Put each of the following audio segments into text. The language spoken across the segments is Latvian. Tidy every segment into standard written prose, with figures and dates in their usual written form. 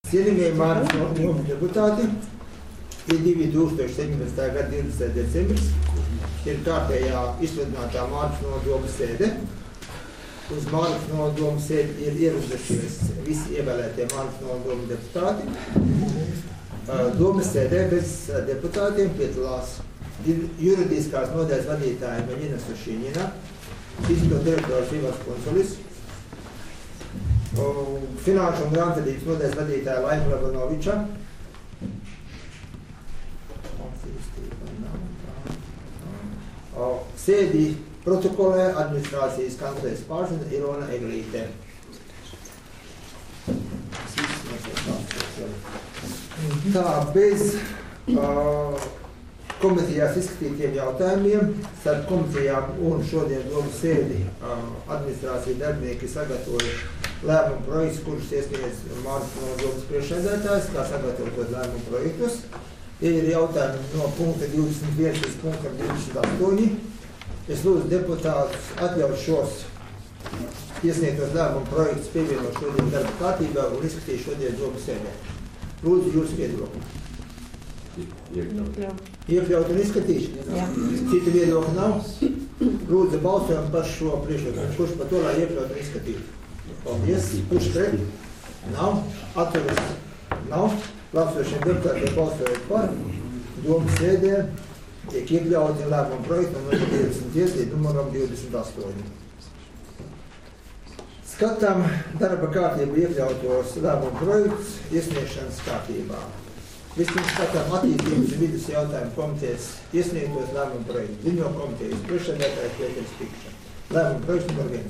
Cienījamie Māras nomas deputāti, ir 2017. gada 20. decembris, ir kārtējā izsludinātā Māras nodomas sēde. Uz Māras nodomas sēdi ir ieradušies visi ievēlētie Māras nodomas deputāti. Domas sēdē bez deputātiem piedalās juridiskās nodaļas vadītāja Meļina Sušiņina, izpildu direktors Ivars Konsolis, finanšu un grāmatvedības nodaļas vadītāja Laima Labanoviča, sēdi protokolē administrācijas kanclējas pārzina Ilona Eglīte. Tā, bez komitejās izskatītiem jautājumiem, starp komitejām un šodien domas sēdi administrācija darbinieki sagatavoja lēmumu projektus, kurus iesniedz Māras nodomas priekšsēdētājs, kā sagatavotos lēmumu projektus. Ir jautājumi no punkta 21 līdz punktam 28. Es lūdzu deputātus atļaut šos iesniegtos lēmumu projektus pievienot šodien darba kārtībā un izskatīt šodien domas sēdē. Lūdzu, jūsu viedokli. Iekļaut un izskatīt? Citu viedokli nav? Lūdzu, balsojam par šo priekšlikumu. Kurš par to, lai iekļaut un izskatīt? Paldies. Kurš pret? Nav. Atturas? Nav. Balsošiem deputātiem balsojot par domas sēdē tiek iekļauti lēmumu projektu no 20 līdz numuram 28. Skatām darba kārtību iekļautos lēmumu projektus iesniegšanas kārtībā. Vispirms skatām attīstības un vidus jautājumu komitejas iesniegtos lēmumu projektu. Ziņo komitejas priekšsēdētājs Pēters Pikša. Lēmumu projekts numur 1.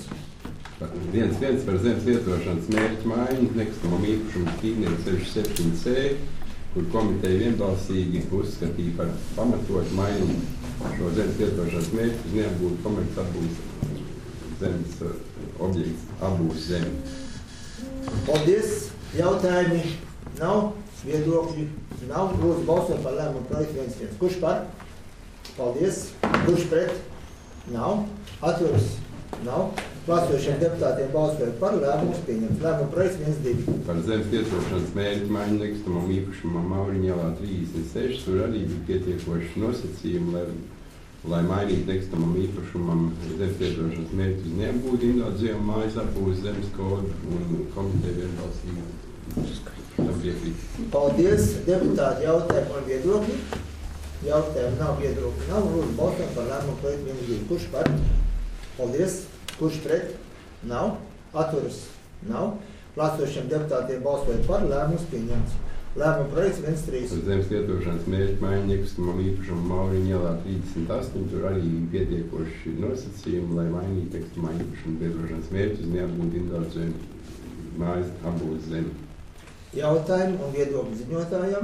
1.1 par zemes lietošanas mērķu maiņu nekustamam īpašumu tīknieku 67C, kur komiteja vienbalsīgi uzskatīja par pamatotu maiņu šo zemes lietošanas mērķu uz neapgūtu komerces apbūves zemes objekts apbūves zemi. Paldies. Jautājumi nav, viedokļi nav. Lūdzu, balsot par lēmumu projektu 1.1. Kurš par? Paldies. Kurš pret? Nav. Atturas? Nav. Balsošiem deputātiem balsojot par lēmumus pieņemts. Lēmumu projekts 1.2. Par zemes lietošanas mērķu maiņu nekustamam īpašumam Mauriņu ielā 36, tur arī bija pietiekoši nosacījumi, lai mainītu nekustamam īpašumam zemes lietošanas mērķu uz neapgūtu individuālu mājas apbūves zemes kodu un komiteja vienbalsīgi tam piekrīt. Paldies. Deputāti jautājumu un viedokļi. Jautājumu nav, viedokļi nav. Lūdzu, balsojam par lēmumu projektu 1.2. Kurš par? Paldies. Kurš pret? Nav. Atturas? Nav. Balsošiem deputātiem balsojot par lēmumus pieņemts. Lēmumu projekts 1.3. Par zemes lietošanas mērķu maiņu nekustamam īpašumam Mauriņu ielā 38, tur arī pietiekoši nosacījumi, lai mainītu nekustamā īpašuma lietošanas mērķu uz neapgūtu individuālu mājas apbūves zemi. Jautājumu un viedokļu ziņotājiem.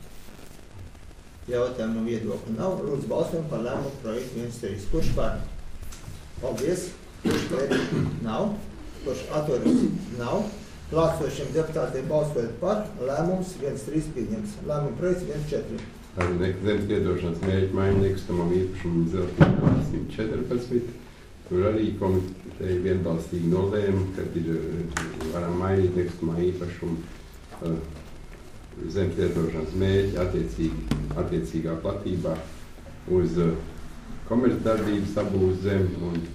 Jautājumu un viedokļu nav. Lūdzu, balsojam par lēmumu projektu 1.3. Kurš par? Paldies. Kurš pret? Nav. Kurš atturas? Nav. Balsošiem deputātiem balsojot par lēmums 1.3 pieņemts. Lēmumu projekts 1.4. Par zemes lietošanas mērķu maiņu nekustamam īpašumam Zeltnība 114. Tur arī komiteja vienbalstīgi nolēma, kad ir varam mainīt nekustamā īpašumu zemes lietošanas mērķi attiecīgā platībā uz komercdarbības apbūves zemi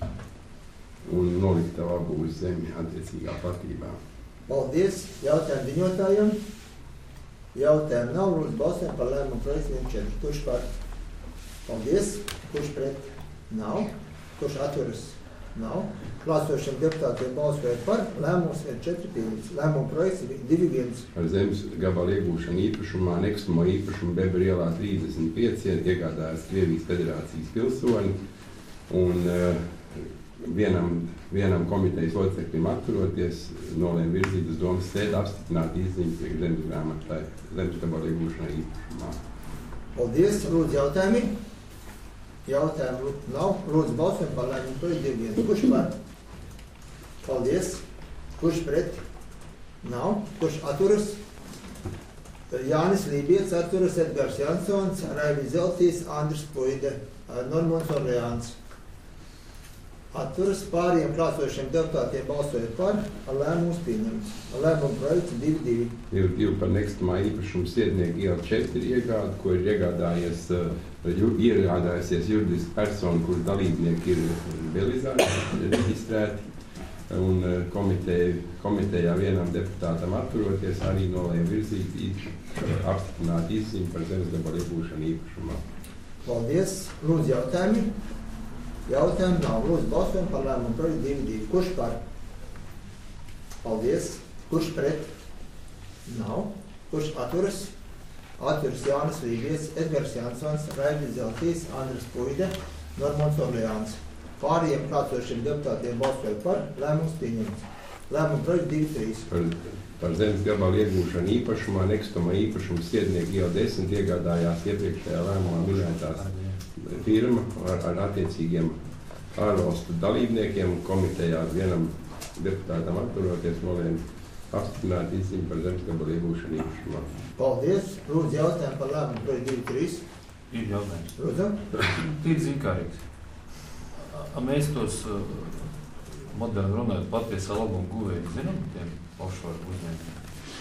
un noliktavu apbūves zemi attiecīgā platībā. Paldies. Jautājumu ziņotājiem. Jautājumu nav. Lūdzu, balsojam par lēmumu projektu 1.4. Kurš par? Paldies. Kurš pret? Nav. Kurš atturas? Nav. Balsošiem deputātiem balsojot par lēmums 1.4 pieņemts. Lēmumu projekts 2.1. Par zemes gabalu iegūšanu īpašumā nekustamo īpašumu Bebra ielā 35 iegādājas Krievijas Federācijas pilsoņi un vienam komitejas loceklim atturoties nolēma virzīt uz domas sēdi apstiprināt izziņu priekš zemes grāmatai zemes gabalu iegūšanai īpašumā. Paldies. Lūdzu, jautājumi. Jautājumu nav. Lūdzu, balsojam par lēmumu projektu 2.1. Kurš par? Paldies. Kurš pret? Nav. Kurš atturas? Jānis Lībijets atturas, Edgars Jansons, Raivis Zeltīs, Andris Puide, Normons Orleāns. Atturas. Pārējiem klāsošiem deputātiem balsojot par, lēmums pieņemts. Lēmuma projekts 2-2. 2 par nekustamā īpašuma Siednieku iela 4 iegādi, ko ir iegādājusies juridiska persona, kur dalībnieki ir reģistrēti. Un komitejā vienam deputātam atturoties arī nolēma virzīt apstiprināt izziņu par zemes gabalu iegūšanu īpašumā. Paldies. Lūdzu jautājumi. Jautājumi nav. Lūdzu balsojam par lēmumu projektu 2-2. Kurš par? Paldies. Kurš pret? Nav. Kurš atturas? Atturas Jānis Līgies, Edgars Jansons, Raidis Zeltīs, Andris Puide, Normons Orleāns. Pārējiem klātošiem deputātiem balsojot par, lēmums pieņemts. Lēmuma projekts 2-3. Par zemes gabalu iegūšanu īpašumā nekustamā īpašuma Siednieku iela 10 iegādājās iepriekšējā lēmumā minētās firma ar attiecīgiem ārvalstu dalībniekiem. Komitejā vienam deputātam atturoties nolēma apstiprināt izziņu par zemes gabalu iegūšanu īpašumā. Paldies. Lūdzu jautājumu par lēmumu projektu 2-3. Ir jautājums. Lūdzu. Ir zinkārīgs. Mēs tos moderni runājot patiesā labuma guvēji zinām tiem offshore uzņēmumiem?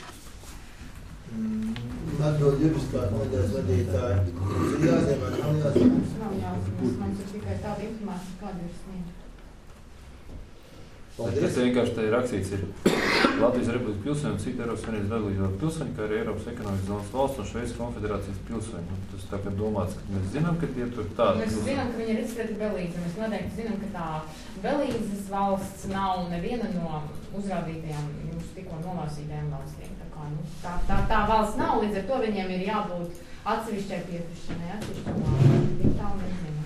Atbild juridiskā nodaļas vadītāja. Ir jāzina, vai nav jāzina? Nav jāzina. Man ir tikai tāda informācija, kāda ir sniegta. Paldies. Tas vienkārši te ir rakstīts, ir Latvijas Republikas pilsoņi un citi Eiropas Savienības dalībvalstu pilsoņi, kā arī Eiropas ekonomikas zonas valsts un Šveices konfederācijas pilsoņi. Tas tā kā domāts, ka mēs zinām, ka tie tur tādi. Mēs zinām, ka viņi ir reģistrēti Belīzē. Mēs noteikti zinām, ka tā Belīzes valsts nav neviena no uzrādītajām jums tikko nolasītajām valstīm. Tā valsts nav, līdz ar to viņiem ir jābūt atsevišķai piekrišanai, atsevišķam valstīm. Viņi tā un nezinām.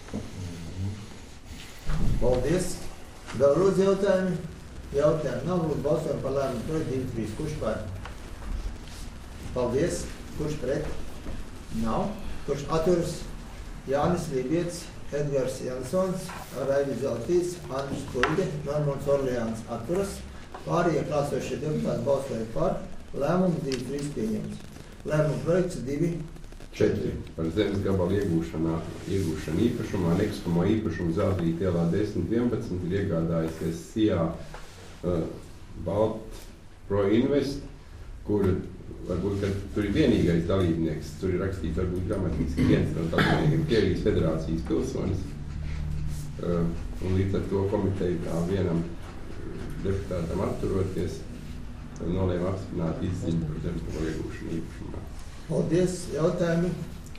Paldies. Vēl lūdzu jautājumi? Jautājumi nav. Lūdzu balsojam par lēmumu projektu 2-3. Kurš par? Paldies. Kurš pret? Nav. Kurš atturas? Jānis Līgiets, Edgars Jansons, Raidis Zeltīs, Andris Puide, Normons Orleāns atturas. Pārējie klāsošie deputāti balsoja par. Lēmumu 2-3 pieņemts. Lēmumu projekts 2-4. Par zemes gabalu iegūšanu īpašumā nekustamo īpašumu Zeltīta ielā 10-11 ir iegādājusies SIA Balt Proinvest, kur varbūt, ka tur ir vienīgais dalībnieks, tur ir rakstīts varbūt gramatiski viens no dalībniekiem Krievijas federācijas pilsonis. Un līdz ar to komiteju tā vienam deputātam atturoties nolēma apstiprināt izziņu par zemes gabalu iegūšanu īpašumā. Paldies. Jautājumi?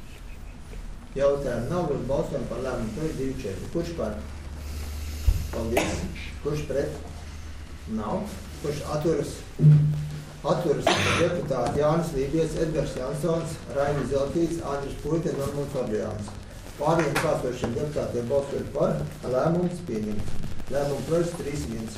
Jautājumi nav. Lūdzu balsojam par lēmumu projektu 2-4. Kurš par? Paldies. Kurš pret? Nav. Kurš atturas? Atturas deputāti Jānis Līgies, Edgars Jansons, Raidis Zeltīs, Andris Puide, Normons Orleāns. Pārējiem klāsošiem deputātiem balsojot par, lēmums pieņemts. Lēmumu projekts 3-1.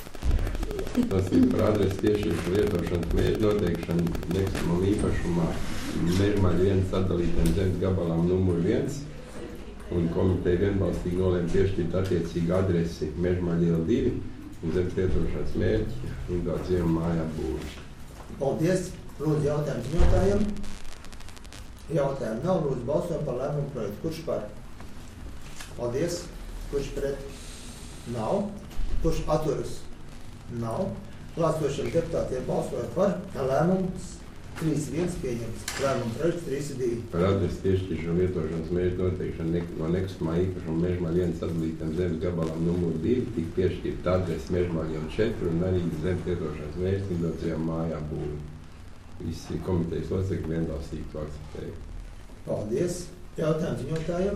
Tas ir par adreses tiešiešu lietošanas mērķu noteikšanu nekustamam īpašumā Mežmaļa 1 sadalītiem zemes gabalam numur 1, un komiteja vienbalstīgi nolēma piešķirt attiecīgu adresi Mežmaļa iela 2 un zemes lietošanas mērķi individuālu dzīvumu mājapbūvi. Paldies. Lūdzu jautājumu ziņotājiem. Jautājumu nav. Lūdzu balsojam par lēmumu projektu. Kurš par? Paldies. Kurš pret? Nav. Kurš atturas? Nav. Klāsošiem deputātiem balsojot par, lēmums 3-1 pieņemts. Lēmuma projekts 3-2. Par adreses piešķiršanu lietošanas mērķu noteikšanu no nekustamā īpašuma Mežmaļa 1 sadalītiem zemes gabalam numur 2 tika piešķirta adrese Mežmaļa iela 4 un arī zemes lietošanas mērķis individuālu dzīvumu mājapbūvi. Visi komitejas locekļi vienbalstīgi to akceptēja. Paldies. Jautājumu ziņotājiem.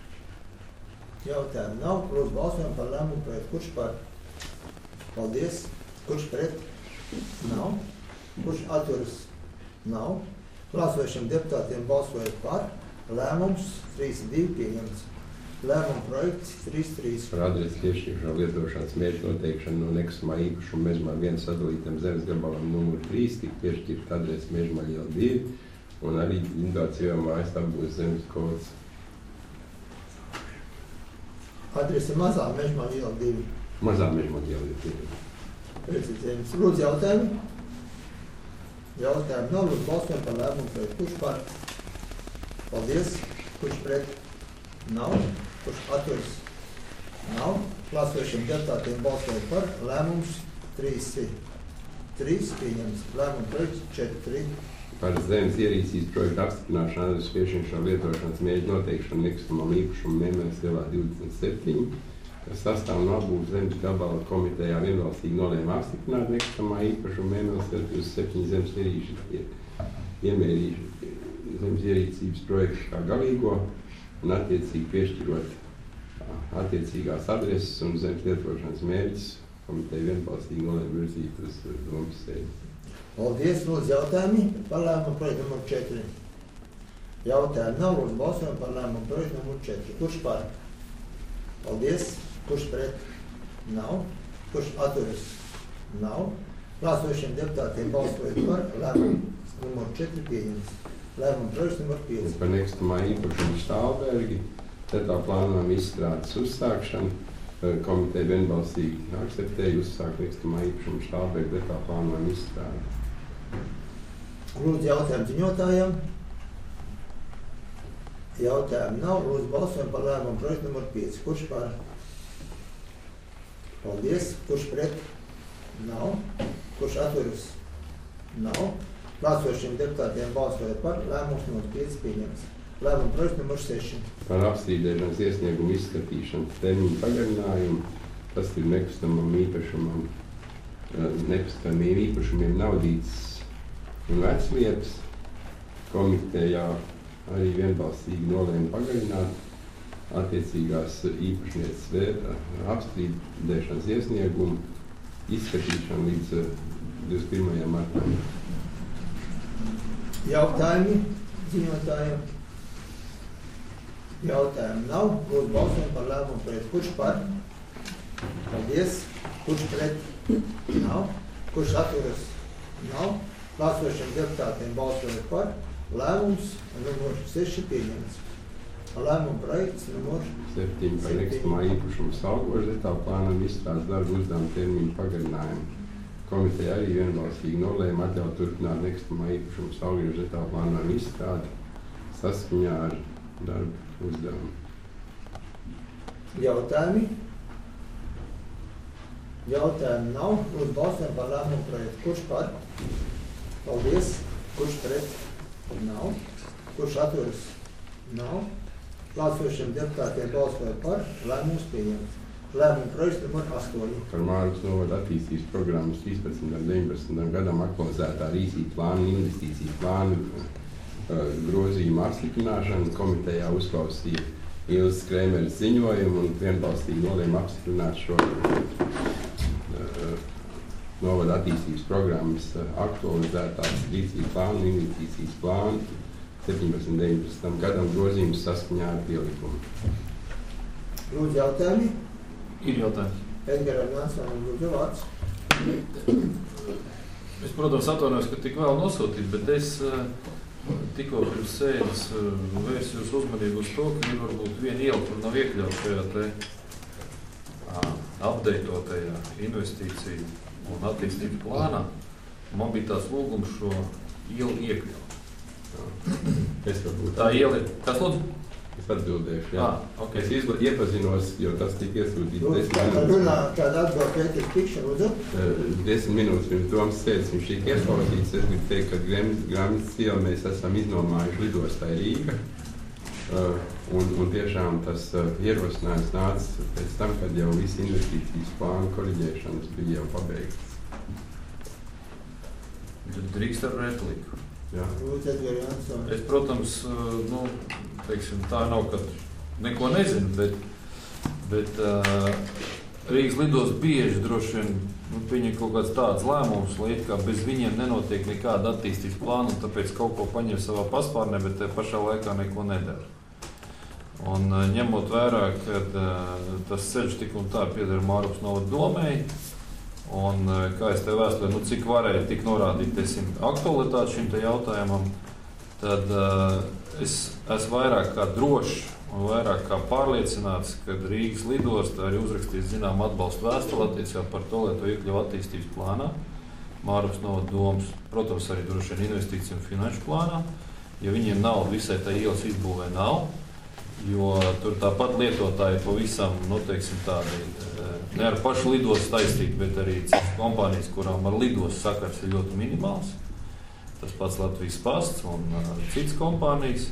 Jautājumu nav. Lūdzu balsojam par lēmumu projektu. Kurš par? Paldies. Kurš pret? Nav. Kurš atturas? Nav. Klāsošiem deputātiem balsojot par, lēmums 3-2 pieņemts. Lēmuma projekts 3-3. Par adreses piešķiršanu lietošanas mērķu noteikšanu no nekustamā īpašuma Mežmaļa 1 sadalītam zemes gabalam numur 3 tika piešķirta adrese Mežmaļa iela 2 un arī individuālu dzīvumu mājas apbūves zemes kods. Adrese mazā Mežmaļa iela 2. Mazā Mežmaļa iela 2. Precizējums. Lūdzu jautājumu. Jautājumu nav. Lūdzu balsojam par lēmumu projektu. Kurš par? Paldies. Kurš pret? Nav. Kurš atturas? Nav. Klāsošiem deputātiem balsojot par. Lēmums 3 pieņems. Lēmums projekts 4. Par zemes ierīcības projektu apstiprināšanu adreses piešķiršanu lietošanas mērķu noteikšanu nekustamam īpašumam Mēmeles ielā 27, kas sastāv no apbūves zemes gabala komitejā vienbalsīgi nolēma apstiprināt nekustamā īpašuma Mēmeles ielā 27 zemes ierīcības projektu kā galīgo un attiecīgi piešķirot attiecīgās adreses un zemes lietošanas mērķus, komiteja vienbalsīgi nolēma virzīt uz domas sēdi. Paldies, lūdzu jautājumi par lēmumu projektu numur 4. Jautājumi nav, lūdzu balsojam par lēmumu projektu numur 4. Kurš par? Paldies. Kurš pret? Nav. Kurš atturas? Nav. Klāsošiem deputātiem balsojot par lēmumu numur 4 pieņems. Lēmumu projekts numur 5. Par nekustamā īpašuma Štālbergi, tā plānojam izstrādes uzsākšanu. Komiteja vienbalsīgi akceptēja uzsākt nekustamā īpašuma Štālbergi, tā plānojam izstrādi. Lūdzu jautājumu ziņotājiem. Jautājumu nav. Lūdzu balsojam par lēmumu projektu numur 5. Kurš par? Paldies. Kurš pret? Nav. Kurš atturas? Nav. Klāsošiem deputātiem balsojot par lēmums numur 5 pieņems. Lēmumu projekts numur 6. Par apstrīdēšanas iesniegumu izskatīšanas termiņu pagarinājumu, tas ir nekustamam īpašumam, nekustamiem īpašumiem Naudītes un Vecliepas. Komitejā arī vienbalsīgi nolēma pagarināt attiecīgās īpašnieces apstrīdēšanas iesniegumu izskatīšanu līdz 21. martam. Jautājumi ziņotājiem. Jautājumu nav. Lūdzu balsojam par lēmumu projektu. Kurš par? Paldies. Kurš pret? Nav. Kurš atturas? Nav. Klāsošiem deputātiem balsojot par lēmums numur 6 pieņemts. Lēmumu projekts numur 7 par nekustamā īpašuma Saugožas etāpu plānam izstrādes darbu uzdevumu termiņu pagarinājumu. Komiteja arī vienbalsīgi nolēma atļaut turpināt nekustamā īpašuma Saugožas etāpu plānam izstrādi saskaņā ar darbu uzdevumu. Jautājumi? Jautājumu nav. Lūdzu balsojam par lēmumu projektu. Kurš par? Paldies. Kurš pret? Nav. Kurš atturas? Nav. Klāsošiem deputātiem balsojot par lēmums pieņemts. Lēmumu projekts numur 8. Par Mārgas novada attīstības programmas 13. un 19. gadam aktualizētā rīcības plāna un investīciju plāna grozījuma apstiprināšanu komitejā uzklausīja Ilzes Krēmeres ziņojumu un vienbalstīgi nolēma apstiprināt šo novada attīstības programmas aktualizētās rīcības plāna un investīcijas plāna 17. un 19. gadam grozījumus saskaņā ar pielikumu. Lūdzu jautājumi. Ir jautājums. Edgaram Jansonam lūdzu vārds. Es, protams, atvainojos, ka tik vēl nosūtīt, bet es tikko pirms sēdes vērsu jūsu uzmanību uz to, ka ir varbūt viena iela, kur nav iekļauts šajā te updatētajā investīciju un attīstības plānā. Man bija tās lūgums šo ielu iekļaut. Es varbūt Tā iela ir. Kas lūdzu? Es atbildēšu, jā. Okay. Es iepazinos, jo tas tika iesūtīts 10 Tāda minūtes. runā, tāda atbilda Pēters Pikšana, lūdzu. 10 minūtes pirms domas sēdes viņš tika ieklausīts. Es gribu teikt, ka Grāmatas ielu mēs esam iznomājuši lidostai Rīga. Un tiešām tas ierosinājums nāca pēc tam, kad jau visi investīcijas plānu koriģēšanas bija jau pabeigts. Tad drīkst ar repliku. Jā. Lūdzu Edgar Jansonu. Es, protams, teiksim, tā nav, ka neko nezinu, bet Rīgas lidos bieži droši vien pieņem kaut kāds tāds lēmums, lai it kā bez viņiem nenotiek nekāda attīstības plāna, un tāpēc kaut ko paņem savā paspārnē, bet pašā laikā neko nedara. Un ņemot vērā, ka tas ceļš tik un tā pieder Mārupas novada domei, un, kā es te vēstulē, cik varēja tik norādīt, aktualitāti šim te jautājumam, tad es esmu vairāk kā drošs un vairāk kā pārliecināts, ka Rīgas lidostā arī uzrakstīs zinām atbalstu vēstuli attiecībā par to, lai to iekļauj attīstības plānā, Mārupas novada domas, protams, arī droši vien investīciju un finanšu plānā, ja viņiem nauda visai tā ielas izbūvē nav, Jo tur tāpat lietotāji pavisam, nu, teiksim, tādi ne ar pašu lidostu saistīti, bet arī citas kompānijas, kurām ar lidostu sakars ir ļoti minimāls. Tas pats Latvijas pasts un citas kompānijas.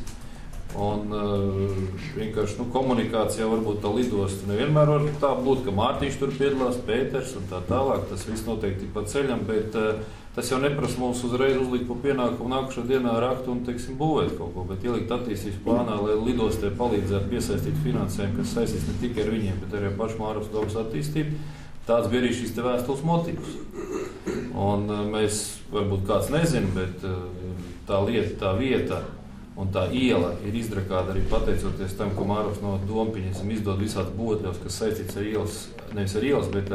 Un vienkārši komunikācijā varbūt tā lidosta nevienmēr var tā būt, ka Mārtiņš tur piedalās, Pēters un tā tālāk. Tas viss noteikti pa ceļam, bet tas jau neprasa mums uzreiz uzlikt pa pienākumu nākušā dienā rakt un, teiksim, būvēt kaut ko, bet ielikt attīstības plānā, lai lidostē palīdzētu piesaistīt finansējumu, kas saistīts ne tikai ar viņiem, bet arī ar pašu Māravas domas attīstību. Tāds bija arī šis te vēstules motīvs. Un mēs, varbūt kāds nezina, bet tā lieta, tā vieta un tā iela ir izdrakāta arī pateicoties tam, ko Māravas no Dompiņas izdod visāds būvotļaus, kas saistīts ar ielas, nevis ar ielas, bet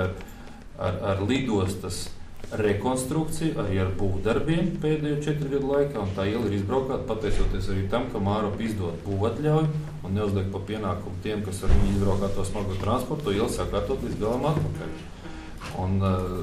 ar lidostas rekonstrukciju, arī ar būvdarbiem pēdējo 4 gadu laikā, un tā iela ir izbraukāta pateicoties arī tam, ka Mārava izdod būvatļauju un neuzliek pa pienākumu tiem, kas ar viņu izbraukāt to smago transportu, to ielu sakārtot līdz galam atpakaļ. Un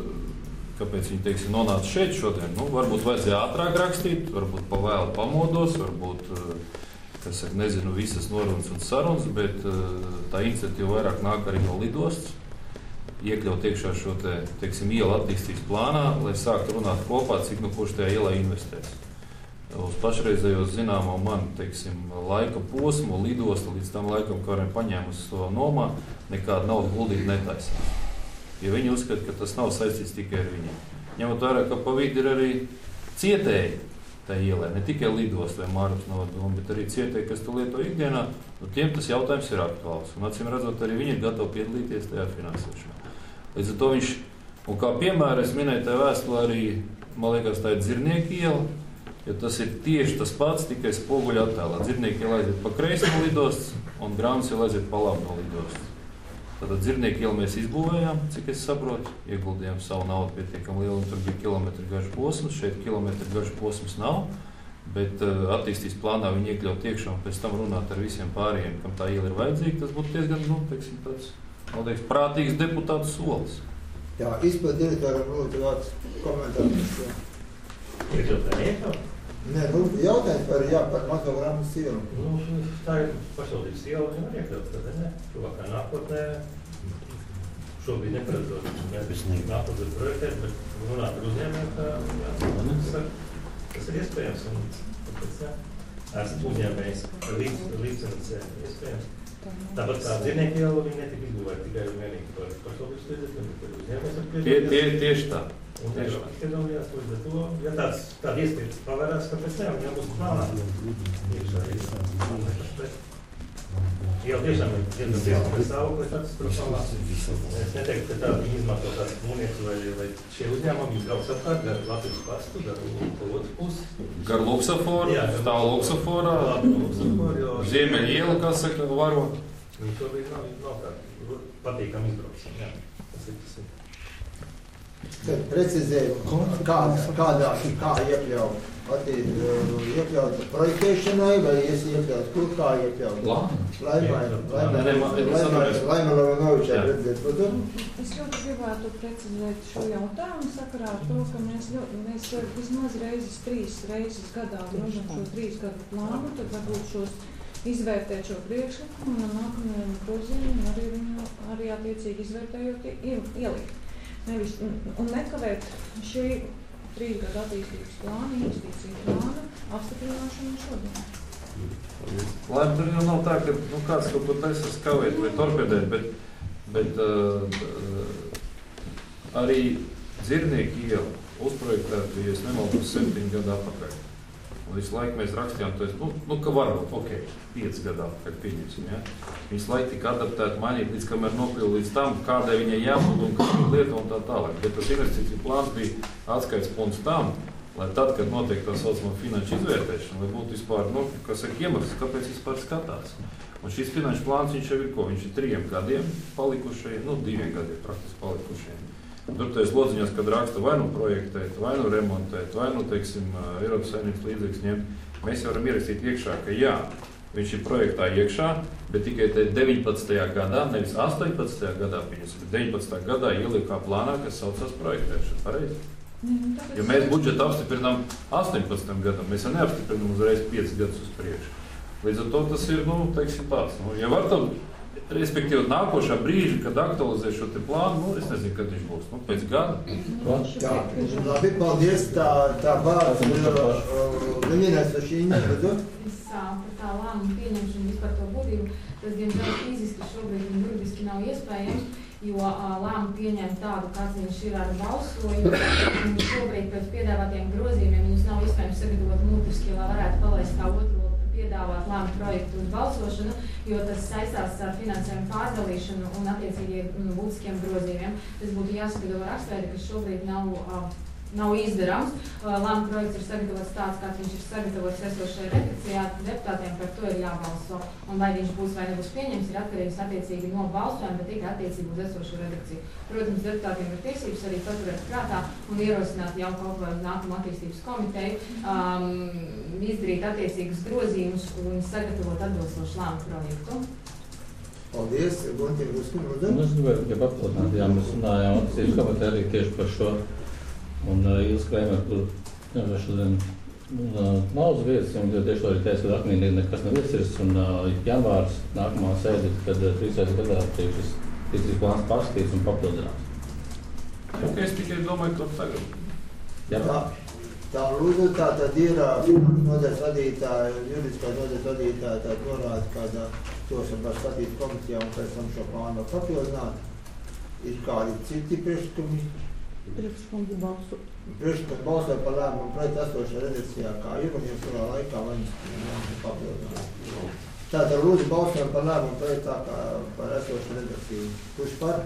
kāpēc viņi, teiksim, nonāca šeit šodien? Nu, varbūt vajadzēja ātrāk rakstīt, varbūt pavēlu pamodos, varbūt, kas ir, nezinu, visas norunas un sarunas, bet tā iniciatīva vairāk nāk arī no lidostas. Iekļaut iekšā šo te, teiksim, ielu attīstības plānā, lai sāktu runāt kopā, cik kurš tajā ielā investēs. Uz pašreizējos zināmo man, teiksim, laika posmu, lidosta līdz tam laikam, kā varam paņēmusi to nomā, nekāda nauda guldīt netaisās. Jo viņi uzskata, ka tas nav saistīts tikai ar viņiem. Ņemot vērā, ka pa vidi ir arī cietēji tai ielai, ne tikai lidosta vai Māravas novadoma, bet arī cietēji, kas to lieto ikdienā, nu tiem tas jautājums ir aktuāls. Un acīm redzot, arī viņi ir gatavi piedalīties tajā finansēšanā. Līdz ar to viņš, un kā piemēra, es minēju tajā vēstulē arī, man liekas, tā ir Dzirnieku iela, jo tas ir tieši tas pats, tikai spoguļa attēlā. Dzirnieku iela aiziet pa kreisi no lidostas, un Grāmas iela aiziet pa labi no lidostas. Tātad Dzirnieku ielu mēs izbūvējām, cik es saprotu, ieguldījām savu naudu pietiekami lielu, un tur bija kilometru garš posms, šeit kilometru garš posms nav, bet attīstības plānā viņi iekļaut iekšā un pēc tam runāt ar visiem pārējiem, kam tā iela ir vajadzīga, tas būtu diezgan, nu, teiksim, tāds, noteikti, prātīgs deputātu solis. Jā, izpildu direktoram lūdzu vārds komentārus. Nē, nu, jautājums par mazo Grāmas ielu. Nu, tā ir pašvaldības iela, viņa var iekļaut, tad ne? Tuvākā nākotnē, šobrīd neparedzot, mēs nākotnē projektēt, bet runāt ar uzņēmējiem, ka tas ir iespējams, un tāpēc, esmu uzņēmējs līdzcensē iespējams. Tāpat kā Dzirnieku ielu, viņi netika izbūvēti tikai un vienīgi par pašvaldības līdzekļiem, bet uzņēmējs ar piedalījās. Tieši tā. Un piedalījās līdz ar to, ja tāda iespēja pavērās, kāpēc ne, viņam būs plānā. Jau tiešām ir diezgan stāvokli katastrofālā. Es neteiktu, ka tā viņi izmanto tādas mūnieku vai šie uzņēmumi, viņi brauc apkārt gar Latvijas pastu, gar otru pusi. Gar Luksaforu, stāv Luksaforā, Ziemeļa iela, kā saka, varo. Viņi šobrīd nav tā patīkami izbraucam, jā. Tas ir. Tad precizējumu, kā iekļaut projektēšanai, vai iekļaut kur, kā iekļaut? Laima Lavanovičā redzēt, protams. Es ļoti gribētu precizēt šo jautājumu sakarā ar to, ka mēs vismaz trīs reizes gadā runājam šo 3 gadu plānu, tad varbūt šos izvērtēt šo priekšlikumu un nākamajam grozījumam arī attiecīgi izvērtējot ielikt. Nevis, un nekavēt šī 3 gadu attīstības plāna, investīciju plāna apstiprināšanu šodien. Lai tur jau nav tā, ka kāds kaut ko taisas kavēt vai torpedēt, bet arī Dzirnieku iela uzprojektēta, ja es nemaldos, 7 gadu atpakaļ. Un visu laiku mēs rakstījām, ka varbūt, 5 gadā, kad pieņemsim, ja? Viņas laiku tika adaptēti, mainīt, līdz kamēr nokļuva līdz tam, kādai viņai jābūt un kādu lietu un tā tālāk. Bet tas investīciju plāns bija atskaits punkts tam, lai tad, kad notiek tā saucamā finanšu izvērtēšana, lai būtu vispār, iemesls, kāpēc vispār skatās. Un šis finanšu plāns, viņš jau ir ko? Viņš ir 3 gadiem palikušajiem, 2 gadiem praktiski palikušajiem. Tur tais lodziņās, kad raksta vai nu projektēt, vai nu remontēt, vai nu, teiksim, Eiropas Savienības līdzekļus ņemt, mēs jau varam ierakstīt iekšā, ka jā, viņš ir projektā iekšā, bet tikai 19. gadā, nevis 18. gadā pieņemsim, bet 19. gadā ielikā plānā, kas saucās projektēšana. Pareizi? Jo mēs budžetu apstiprinām 18. gadam, mēs jau neapstiprinām uzreiz 5 gadus uz priekšu. Līdz ar to tas ir, teiksim tāds. Ja var tam, respektīvi, nākošā brīža, kad aktualizē šo te plānu, es nezinu, kad viņš būs, pēc gada. Jā, labi, paldies, tā bārs, Lienēsošīņa, redzot? Par tā lēmumu pieņemšanu vispār to būtību, tas, diemžēl, fiziski šobrīd un juridiski nav iespējams, jo lēmumu pieņemt tādu, kāds viņš ir ar balsojumu, un šobrīd pēc piedāvātiem grozījumiem viņus nav iespējams sagatavot mutiski, lai varētu palaist kā otro piedāvāt lēmumu projektu uz balsošanu, jo tas saistās ar finansējumu pārdalīšanu un attiecīgi būtiskiem grozījumiem. Tas būtu jāsagatavo rakstveidi, kas šobrīd nav izdarāms. Lēmuma projekts ir sagatavots tāds, kāds viņš ir sagatavots esošajā redakcijā. Deputātiem par to ir jābalso. Un vai viņš būs vai nebūs pieņems, ir atkarīgs attiecīgi no balsojuma, bet tikai attiecīgi uz esošo redakciju. Protams, deputātiem ir tiesības arī paturēt prātā un ierosināt jau kaut vai nākamo attīstības komiteju, izdarīt attiecīgus grozījumus un sagatavot atbilstošu lēmumu projektu. Paldies, Guntim Ruskim, lūdzu. Es gribēju tikai papildināt, jā, mēs runājām attīstības komiteja arī tieši par šo. Un Ilis Krēmer, kur šodien nav uz vietas, un tieši to arī teica, ka Akmenī nekas nav iesirsts, un janvārs nākamā sēde, kad 3. gadā tiek šis ticības plāns pārskatīts un papildināts. Es tikai domāju, ka tagad. Jā. Tā lūdzu, tā tad ir nodaļas vadītāja, juridiskā nodaļas vadītāja, tā norāda, kādā tos var skatīt komitejā un pēc tam šo plānu papildināt. Ir kādi citi priekšlikumi? Priekšlikumi balso. Priekšlikumi balsoja par lēmumu projektu esošajā redakcijā, kā ir, un jau kurā laikā viņus papildināt. Tātad lūdzu balsojam par lēmumu projektā par esošo redakciju. Kurš par?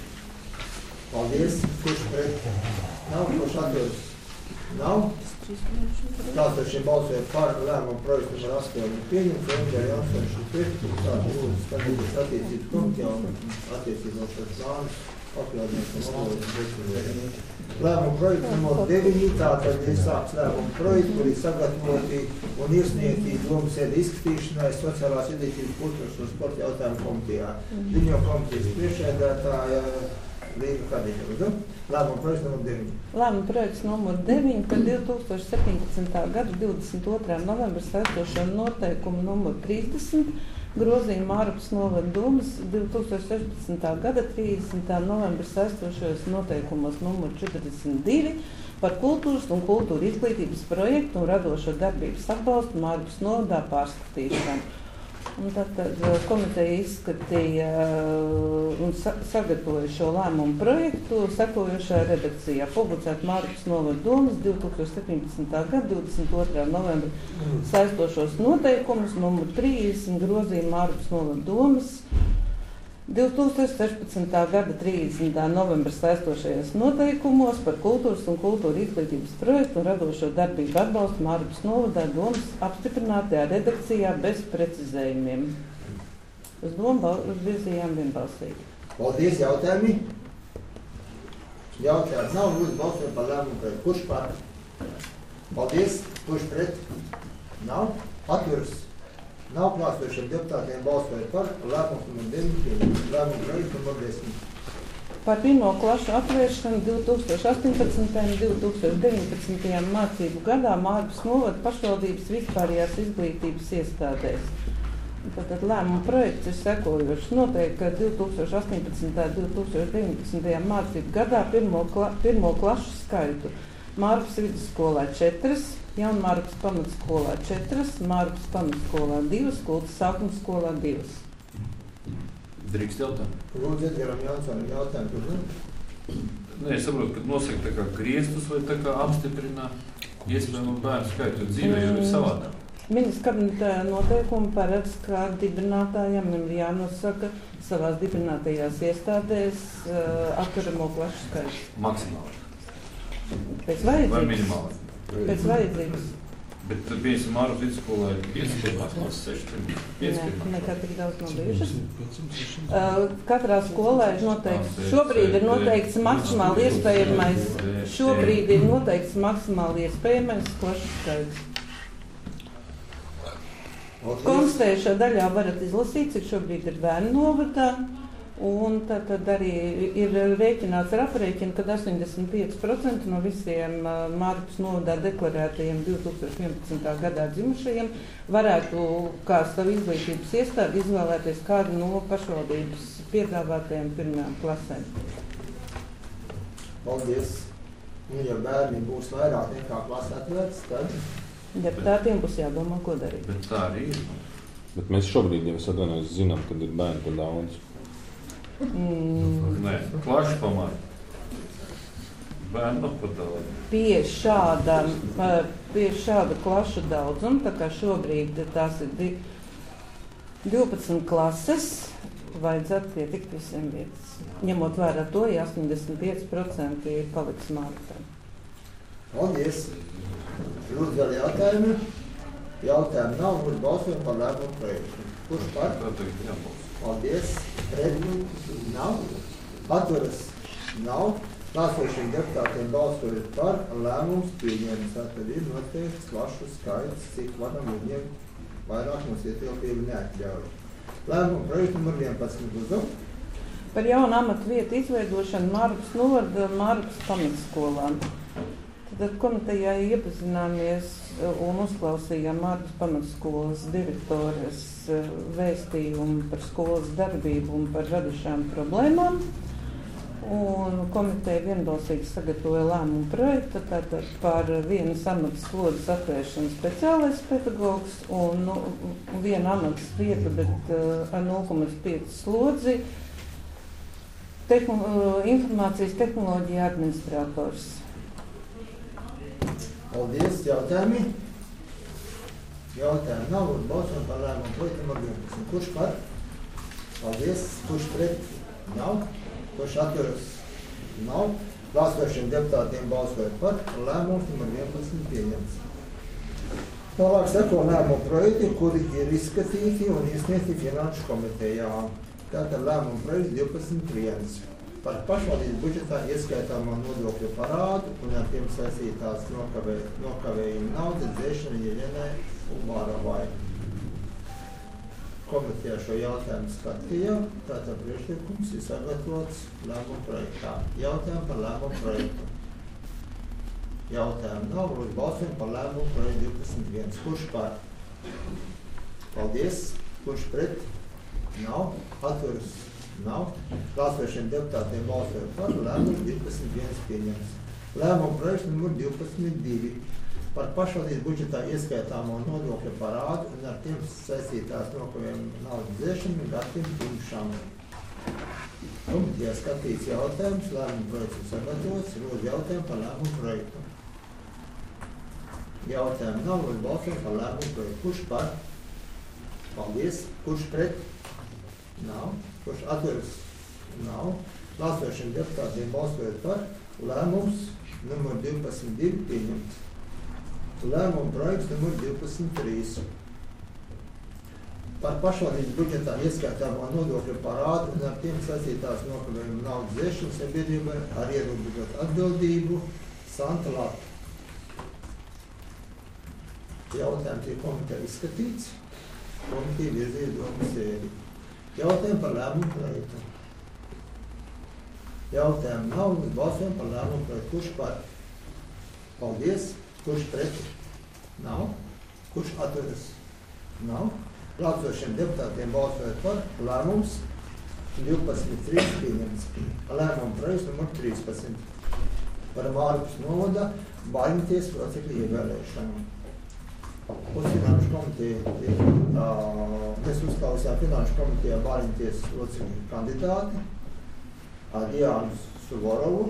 Paldies. Kurš pret? Nav, kurš atturas? Nav. Tātad šie balsoja par lēmumu projektu numur 8 pieņemts, un Endrija Jansons pret. Tātad lūdzu skatīties attiecības komitejā un attiecībos ar plānu. Lēmumu projektu numur 9, tātad ir sāks lēmumu projektu, kur ir sagatavoti un iesniegti domu sēdi izskatīšanai sociālās izglītības, kultūras un sporta jautājumu komitejā. Ziņo komitejas priekšsēdētāja Līga Kadiņa. Lēmumu projekts numur 9. Lēmumu projekts numur 9 par 2017. gada 22. novembra saistošo noteikumu numur 30. Grozījuma ārpus novada domas 2016. gada 30. novembra saistošajos noteikumos numur 42 par kultūras un kultūra izglītības projektu un radošo darbības atbalstu ārpus novadā pārskatīšanu. Un tad komiteja izskatīja un sagatavoja šo lēmumu projektu sekojošā redakcijā. Publicēt ārpus novada domas 2017. gada 22. novembra saistošos noteikumus numur 30 grozījuma ārpus novada domas 2016. gada 30. novembra saistošajos noteikumos par kultūras un kultūra izglītības projektu un radošo darbību atbalstu ārpus novadā domas apstiprinātajā redakcijā bez precizējumiem. Uz domu virzījām vienbalsīgi. Paldies, jautājumi? Jautājumi nav, lūdzu balsojam par lēmumu projektu. Kurš par? Paldies. Kurš pret? Nav. Atturas. Nav klāstošiem deputātiem balsoja par lēmumu numur 9, lēmumu projektu numur 10. Par pirmo klašu atvēršanu 2018. un 2019. mācību gadā ārpus novada pašvaldības vispārējās izglītības iestādēs. Tātad lēmuma projekts ir sekojošs. Noteikti, ka 2018. un 2019. mācību gadā pirmo klašu skaitu Mārpas vidusskolā 4, Jaunmārpas pamatskolā 4, Mārpas pamatskolā 2, Kultas sākuma skolā 2. Drīkst jautāt? Lūdzu, Edgaram Jansonam jautājumu. Nē, es saprotu, ka nosaka tā kā griestus vai tā kā apstiprina iespējamu bērnu skaitu, jo dzīvē jau ir savādāk. Ministra kabineta noteikumi paredz, ka dibinātājiem ir jānosaka savās dibinātajās iestādēs atturamo klašu skaitu. Maksimāli. Pēc vajadzības. Vai minimāli? Pēc vajadzības. Bet, piemēram, Mārpas vidusskolā ir 5, 6, 5. Nekā tik daudz nav bijušas. Katrā skolā ir noteikts, šobrīd ir noteikts maksimāli iespējamais, klašu skaits. Konstatējušā daļā varat izlasīt, cik šobrīd ir bērnu novadā, Un tad arī ir rēķināts ar aprēķinu, ka 85% no visiem Mārupas novadā deklarētajiem 2011. gadā dzimušajiem varētu kā savu izglītības iestādi izvēlēties kādu no pašvaldības piedāvātajiem pirmajām klasēm. Paldies! Un ja bērni būs vairāk nekā klasa atvērts, tad deputātiem būs jādomā, ko darīt. Bet tā arī ir. Bet mēs šobrīd jau zinām, kad ir bērni par daudz. Nē, klašu pamāja. Bērnu par daudz. Pie šāda klašu daudzuma, tā kā šobrīd tās ir 12 klases, vajadzētu pietikt visiem vietas. Ņemot vērā to, ja 85% ir paliks Mārupā. Paldies! Lūdzu, vēl jautājumi? Jautājumi nav, būs balsojumi par lēmumu projektu. Kurš par? Paldies! Pret? Nav. Atturas? Nav. Klāsošiem deputātiem balsojot par, lēmums pieņemts. Tātad ir noteikts plašu skaits, cik varam viņiem vairāk mums ietilpību neatļauj. Lēmumu projektu numur 11. Lūdzu. Par jaunu amatu vietu izveidošanu Mārupas novada Mārupas pamatskolām. Tad komitejā iepazināmies un uzklausījām Mārupas pamatskolas direktores vēstījumu par skolas darbību un par radušām problēmām. Un komiteja vienbalsīgi sagatavoja lēmumu projektu tātad par vienas amatas slodzes atvēršanu speciālais pedagogs un viena amatas vieta, bet ar 0,5 slodzi informācijas tehnoloģija administrators. Paldies, jautājumi? Jautājumi nav, un balsojam par lēmumu projektu numur 11. Kurš par? Paldies. Kurš pret? Nav. Kurš atturas? Nav. Klāsošiem deputātiem balsojot par, lēmums numur 11 pieņemts. Tālāk seko lēmumu projekti, kuri ir izskatīti un iesniegti Finanšu komitejā. Tātad lēmumu projekts 12.1. Par pašvaldības budžetā ieskaitāmo nodokļu parādu un ar tiem saistītās nokavējuma naudas dzēšana Jeļenai Ubāravai. Komitejā šo jautājumu skatīja, tātad priekšlikums ir sagatavots lēmumu projektā. Jautājumu par lēmumu projektu. Jautājumu nav, lūdzu balsojam par lēmumu projektu 12.1. Kurš par? Paldies. Kurš pret? Nav. Atturas? Nav. Klāsošiem deputātiem balsojot par, lēmumu 12.1 pieņems. Lēmumu projekts numur 12.2. Par pašvaldības budžetā ieskaitāmo nodokļu parādu un ar tiem saistītās nokavējuma naudas dzēšanu Gatim Timšam. Komitejā skatīts jautājums, lēmumu projekts ir sagatavots, lūdzu jautājumu par lēmumu projektu. Jautājumu nav, lūdzu balsojam par lēmumu projektu. Kurš par? Paldies. Kurš pret? Nav. Kurš atturas? Nav. Klāsošiem deputātiem balsojot par, lēmums numur 12.2 pieņemts. Lēmumu projekts numur 12.3. Par pašvaldības budžetā ieskaitāmo nodokļu parādu un ar tiem saistītās nokavējuma naudas dzēšanu sabiedrībai ar ierobežotu atbildību Santa Lapa. Jautājums ir komiteja izskatīts. Komiteja virzīja domu sēdi. Jautājumu par lēmumu projektu. Jautājumu nav, mēs balsojam par lēmumu projektu. Kurš par? Paldies. Kurš pret? Nav. Kurš atturas? Nav. Klātsošiem deputātiem balsojot par, lēmums 12.3 pieņemts. Lēmumu projekts numur 13. Par Mārupas novada Baļņtiesas locekļu ievēlēšanu. Uz Finanšu komiteju mēs uzklausījām Finanšu komitejā Baļņtiesas locekļu kandidāti ar Jānu Suvorovu.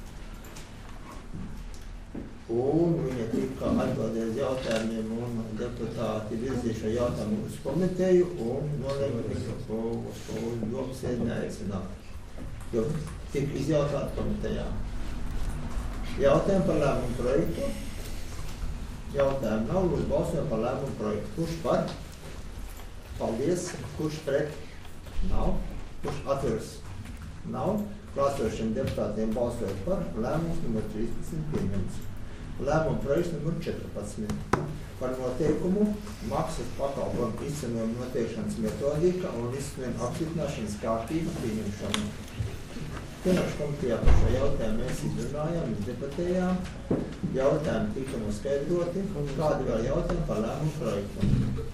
Un viņa tika atbildēt jautājumiem un deputāti virzīja šo jautājumu uz komiteju un nolēma viņu uz domu sēdi neaicināt, jo tika izjautāti komitejā. Jautājumu par lēmumu projektu. Jautājumu nav, lūdzu balsojam par lēmumu projektu. Kurš par? Paldies. Kurš pret? Nav. Kurš atturas? Nav. Klāsošiem deputātiem balsojot par, lēmums numur 13 pieņemts. Lēmuma projekts numur 14 par noteikumu maksas pakalpojumu izcenojumu noteikšanas metodika un izcenojumu apstiprināšanas kārtību pieņemšanu. Finanšu komitejā par šo jautājumu mēs izrunājām, debatējām, jautājumi tika noskaidroti, un kādi vēl jautājumi par lēmumu projektu.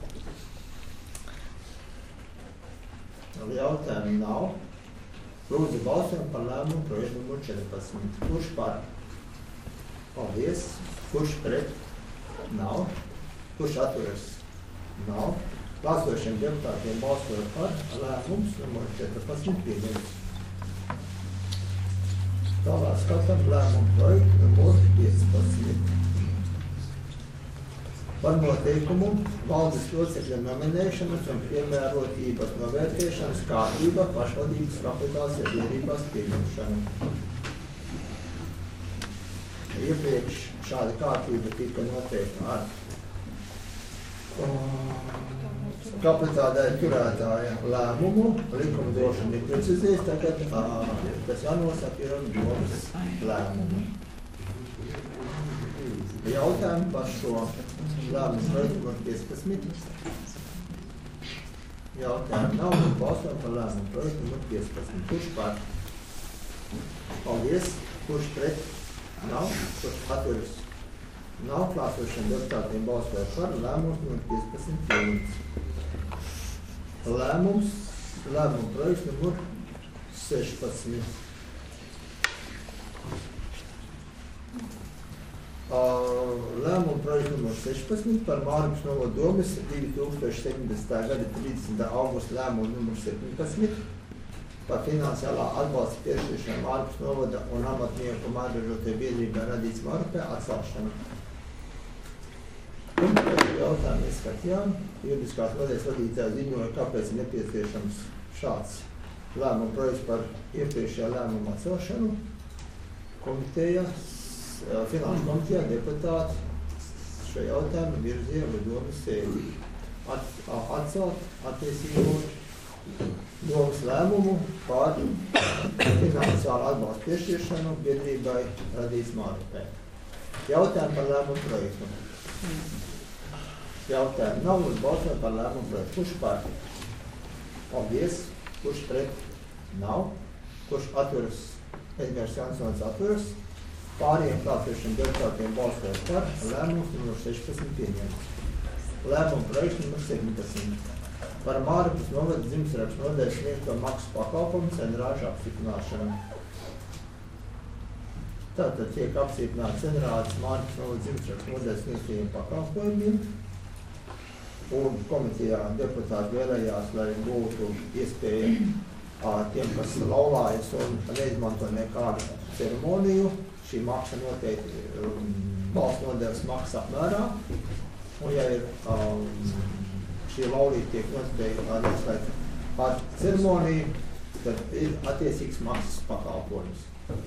Jautājumu nav. Lūdzu balsojam par lēmumu projektu numur 14. Kurš par? Paldies. Kurš pret? Nav. Kurš atturas? Nav. Balsošiem deputātiem balsojot par lēmums numur 14 pieņemts. Tālāk skatām lēmumu projektu numur 15. Par noteikumu valdes locekļu nominēšanas un piemērotības novērtēšanas kārtība pašvaldības kapitāla sabiedrībās pieņemšanu. Iepriekš šāda kārtība tika noteikta ar kapitāla turētāja lēmumu, likumdošana ir precizējis, tagad tas jānosaka ir domas lēmumu. Jautājumi par šo lēmumu projektu numur 15. Jautājumi nav, un balsojam par lēmumu projektu numur 15. Kurš par? Paldies. Kurš pret? Nav. Kurš atturas? Nav. Klāsošiem deputātiem balsojot par lēmumu numur 15 pieņemts. Lēmumu projekts numur 16. Lēmumu projektu numur 16 par Mārupes novada domes 2017. gada 30. augusta lēmumu numur 17 par finansiālā atbalsta piešķiršanu Mārupes novada un amatnieku mājražotāju biedrībā radīts Mārupē atcelšanu. Un jautājumu mēs skatījām. Juridiskās nodaļas vadītāja ziņoja, kāpēc ir nepieciešams šāds lēmumu projekts par iepriekšējā lēmumu atcelšanu. Finanšu komitejā deputāti šo jautājumu virzīja uz domas sēdi. Atcelt attiecīgo domas lēmumu par finansiālu atbalstu piešķiršanu biedrībai radīts Mārupē. Jautājumi par lēmumu projektu. Jautājumi nav, uz balsojam par lēmumu projektu. Kurš par? Paldies. Kurš pret? Nav. Kurš atturas? Edgars Jansons atturas. Pārējiem klātsošiem deputātiem balsojot par lēmumu numur 16 pieņemts. Lēmumu projekts numur 17 par Mārupes novada dzimtsrakstu nodaļas sniegto maksas pakalpojumu cenrāžu apstiprināšanu. Tātad tiek apstiprināts cenrādes Mārupes novada dzimtsrakstu nodaļas sniegtajiem pakalpojumiem, un komitejā deputāti vēlējās, lai būtu iespēja tiem, kas laulājas un neizmanto nekādu ceremoniju, šī maksa noteikti valsts nodevas maksas apmērā, un ja ir šī laulība tiek noteikti ar ceremoniju, tad ir attiecīgs maksas pakalpojums.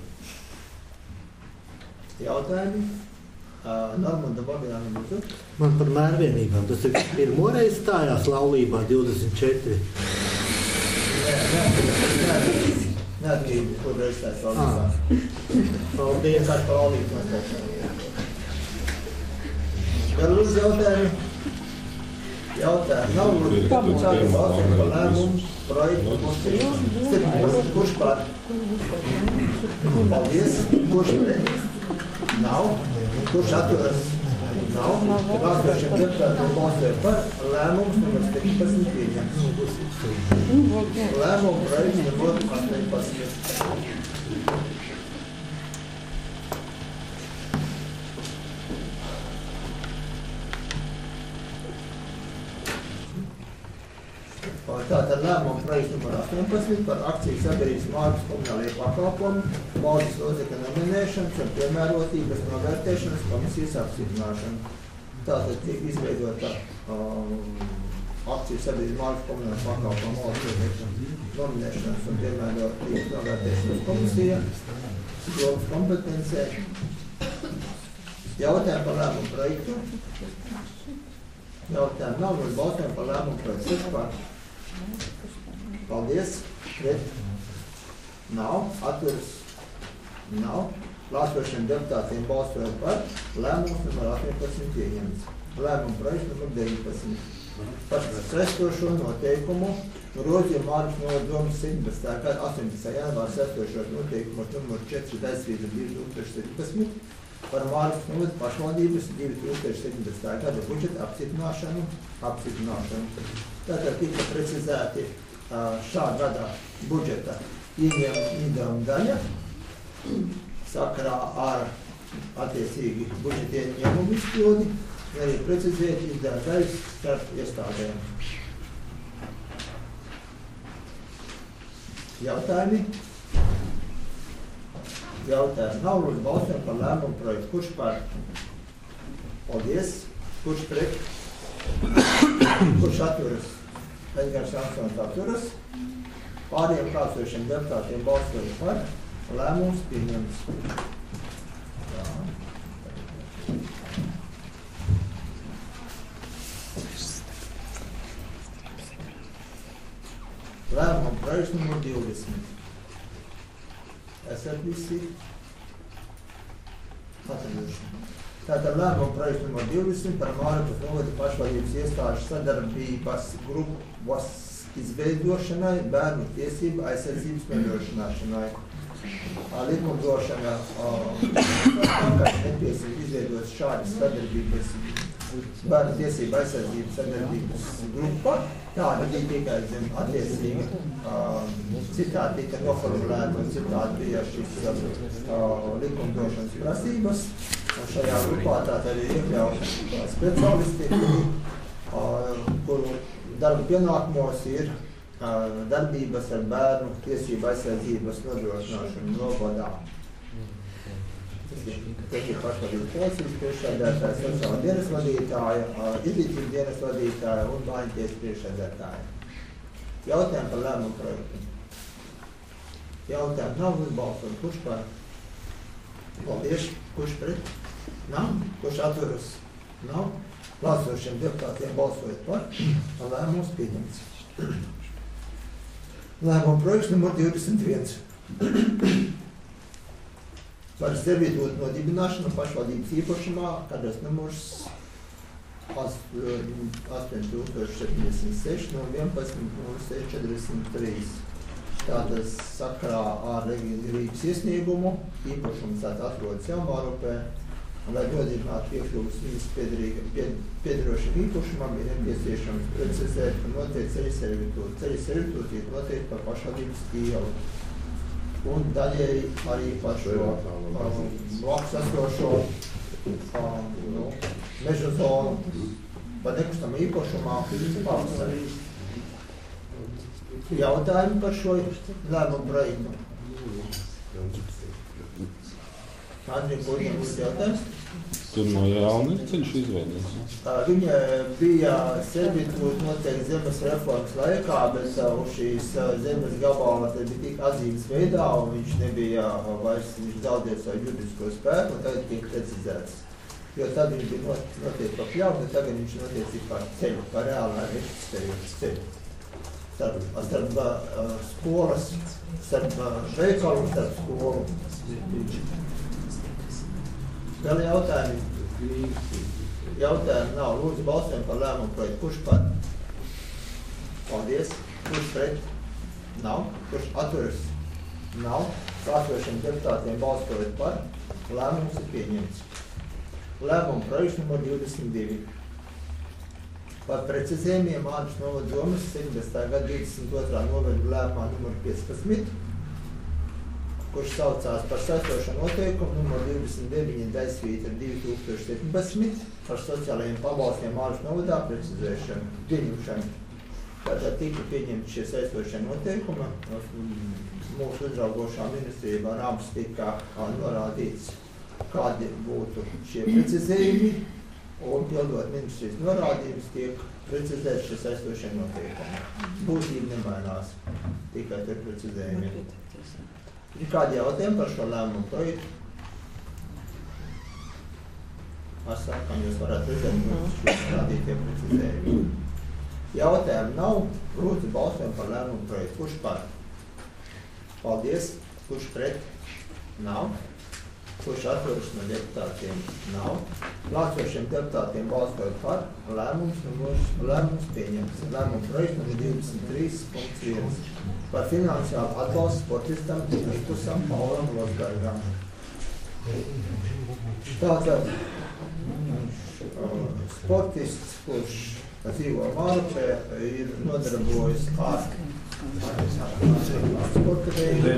Jautājumi? Normanda Bogdāna lūdzu. Man par mērvienībām. Tas ir pirmo reizi stājās laulībā 24. Neatkarīgi, kur reiz tās laulībā. Paldies ar laulību noteikšanu. Vēl lūdzu jautājumi? Jautājumi nav lūdzu. Sākam balsot par lēmumu projektu. Kurš par? Paldies. Kurš pret? Nav. Kurš atturas? Nav. Klātsošiem deputātiem balsojot par lēmumu numur 17 pieņemts. Lēmumu projekts numur 18. Tātad lēmumu projekts numur 18 par akciju sabiedrības Mārupes komunālajie pakalpojumi, valdes locekļu nominēšanas un piemērotības novērtēšanas komisijas apstiprināšanu. Tātad tiek izveidota akciju sabiedrības Mārupes komunālajie pakalpojumi, valdes locekļu nominēšanas un piemērotības novērtēšanas komisija, domas kompetencē. Jautājumi par lēmumu projektu. Jautājumi nav, mēs balsojam par lēmumu projektu. Par. Paldies. Pret. Nav. Atturas. Nav. Klātesošiem deputātiem balsojot par, lēmums numur 18 pieņemts. Lēmuma projekts numur 19. Par sestošo noteikumu grozījumu Mārupas novada domas 17. gada 18. janvāra sestošos noteikumos numur 4/2017 par Mārupas novada pašvaldības 2017. gada budžeta apstiprināšanu. Tātad tika precizēti šā gada budžeta izdevuma daļa sakarā ar attiecīgi budžeta ieņēmumu izpildi, arī precizēt izdevuma daļas starp iestādēm. Jautājumi? Jautājumi nav, lūdzu balsojam par lēmumu projektu. Kurš par? Paldies. Kurš pret? Kurš atturas? Edgars Ansons atturas. Pārējiem klātesošiem deputātiem balsojot par, lēmums pieņemts. Lēmuma projekts numur 20. Esat visi atraduši. Tātad lēmuma projekts numur 20 par Mārupas novada pašvaldības iestāžu sadarbības grupas izveidošanai, bērnu tiesību aizsardzības nodrošināšanai. Likumdošana nepieciešams izveidot šādas sadarbības bērnu tiesību aizsardzības sadarbības grupa. Tāda bija tikai zem attiecīgi citādi tika noformulēta un citādi bija šis likumdošanas prasības. Un šajā grupā tātad ir iekļauti speciālisti, kuru darba pienākumos ir darbības ar bērnu tiesību aizsardzības nodrošināšanu novadā. Tas ir pašvaldības policijas priekšsēdētāja, sociālā dienas vadītāja, izglītības dienas vadītāja un bērnu tiesas priekšsēdētāja. Jautājumi par lēmumu projektu. Jautājumi nav, balsot. Kurš par? Paldies. Kurš pret? Nav. Kurš atturas? Nav. Klātesošiem deputātiem balsojot par, lēmums pieņemts. Lēmuma projekts numur 21. Par servitūtu nodibināšanu pašvaldības īpašumā, kadastras numurs 8076 no 11.06.43. Tātad sakarā ar Rīgas iesniegumu īpašums atrodas Jaunmārupē, un, lai nodibinātu piekļuvas viņas piederošiem īpašumam, ir nepieciešams precizēt, ka noteikti ceļa servitūti. Ceļa servitūti ir noteikti par pašvaldības ielu. Un daļēji arī par šo blakus esošo meža zonu par nekustamā īpašumā pavasarī. Jautājumi par šo lēmumu projektu? Andrija, ko viņam būs jautājums? Tur no jauna ir ceļš izveidots. Viņa bija servitūta noteikti zemes reformas laikā, bet uz šīs zemes gabalā bija tik atzīmes veidā, un viņš nebija vairs, viņš zaudēja savu juridisko spēku, un tagad tiek precizēts. Jo tad viņš bija noteikti pa pļauju, un tagad viņš noteikti par ceļu, par reālā eksistējušu ceļu. Starp skolas, starp veikalu un starp skolu. Vēl jautājumi? Jautājumi nav. Lūdzu, balsojam par lēmumu projektu. Kurš par? Paldies. Kurš pret? Nav. Kurš atturas? Nav. Klātesošiem deputātiem balsojot par, lēmums ir pieņemts. Lēmuma projekts numur 22. Par precizējumiem Mārupas novada domas 17. gada 22. novembra lēmumā numur 15, kurš saucās par sestošo noteikumu numur 29/2017 par sociālajiem pabalstiem Mārupas novadā precizēšanu, pieņemšanu. Tātad tika pieņemti šie sestošie noteikumi. Mūsu uzraugošā ministrībā Rāms tika norādīts, kādi būtu šie precizējumi, un pildot ministrijas norādījumus tiek precizēti šie sestošie noteikumi. Būtība nemainās, tikai tur precizējumi. Ir kādi jautājumi par šo lēmumu projektu? Ar sakām jūs varētu redzēt, šīs rādītie precizējumi. Jautājumu nav, lūdzu balsojam par lēmumu projektu. Kurš par? Paldies. Kurš pret? Nav. kurš atturas no deputātiem nav. Klātsošiem deputātiem balsojot par, lēmums pieņemts. Lēmuma projekts numur 23.1 par finansiālu atbalstu sportistam Vitusam Paulam Losbergam. Tātad sportists, kurš dzīvo Mārupē, ir nodarbojas ar sporta veidu.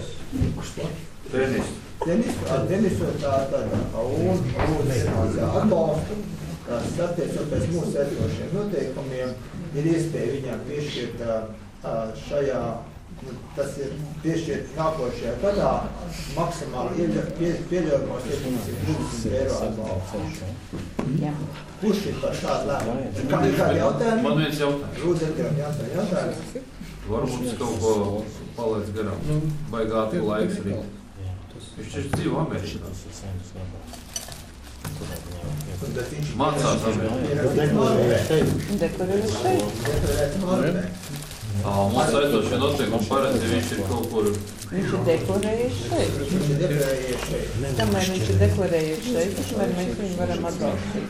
Tenisu tātad un atbalstu. Attiecot pēc mūsu esošiem noteikumiem, ir iespēja viņam piešķirt šajā, tas ir piešķirt nākošajā gadā maksimāli pieļaujamos 720 eiro atbalstu. Kurš ir par šādu lēmumu? Kādi jautājumi? Man viens jautājums. Lūdzu, jautājums. Varbūt kaut ko paliec garām. Baigāti laiks rīt. Viņš taču dzīvo Amerikā. Mācās Amerikā. Deklarēs šeit. Mums aizdošie noteikumi paredz, ja viņš ir kaut kur... Viņš ir deklarējies šeit. Kamēr viņš ir deklarējies šeit, kamēr mēs viņu varam atbalstīt.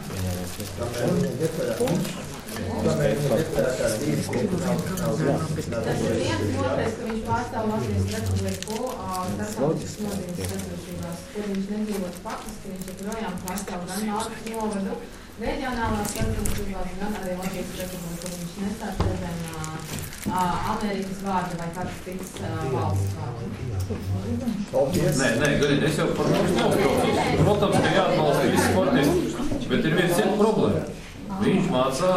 Tas ir viens otrais, ka viņš pārstāv Latvijas Republiku starptautiskas nozīmes sabiedrībās, kur viņš nedzīvot faktiski, viņš joprojām pārstāv gan Mārupes novadu, reģionālās sabiedrībās, gan arī Latvijas Republiku, kur viņš nestāst redzēm Amerikas vārdu vai kāds cits valsts vārdu. Nē, Garīd, es jau par mums neuztraucos. Protams, ka jāatbalsta visi sportisti, bet ir viens cits problēma. Viņš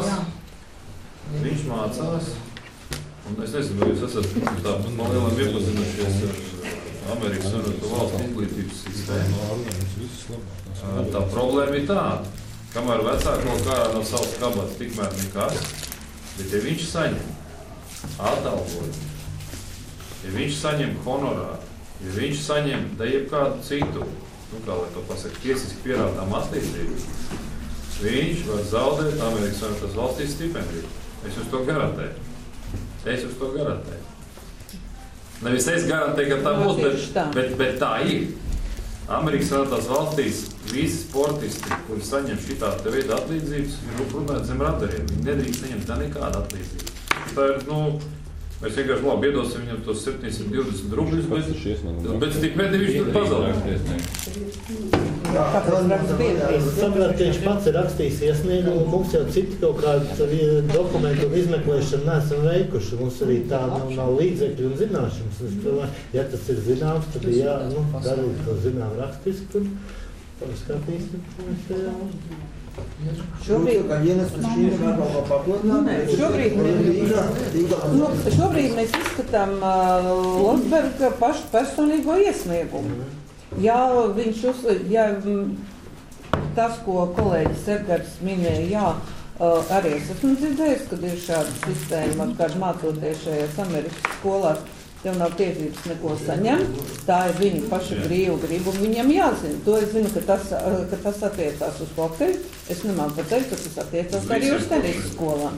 mācās, un es nezinu, vai jūs esat tā no lielam iepazinušies ar Amerikas Savienoto Valstu izglītības sistēmu. Tā problēma ir tāda, kamēr vecāki vēl kārā no savas kabatas tikmēr nekas, bet ja viņš saņem atalgojumu, ja viņš saņem honorāru, ja viņš saņem da jebkādu citu, kā lai to pasaka, tiesiski pierādām atlīdzību, viņš var zaudēt Amerikas Savienotās Valstīs stipendiju. Es uz to garantēju. Nevis es garantēju, ka tā būs, bet tā ir. Amerikas Savienotās Valstīs visi sportisti, kuri saņem šitā te veida atlīdzības, ir runāt zem radariem. Viņi nedrīkst saņemt nekādu atlīdzību. Tā ir, mēs vienkārši labi iedosim viņam tos 720 rubļus, bet stipendiju viņš tur pazaudēs. Saprāt, ka viņš pats ir rakstījis iesniegumu, mums jau citi kaut kādu dokumentu izmeklēšanu neesam veikuši. Mums arī tā nav līdzekļu un zināšanas. Ja tas ir zināms, tad darīt to zinām rakstiski, tur skatīsim. Šobrīd mēs izskatām Losberga pašu personīgo iesniegumu. Jā, tas, ko kolēģis Edgars minēja, arī es esmu dzirdējis, kad ir šāda sistēma, kad mācoties šajās Amerikas skolās, tev nav tiesības neko saņemt, tā ir viņa paša brīva griba, un viņam jāzina. To es zinu, ka tas attiecās uz hokeju. Es nemāku pateikt, ka tas attiecās arī uz tenisa skolām.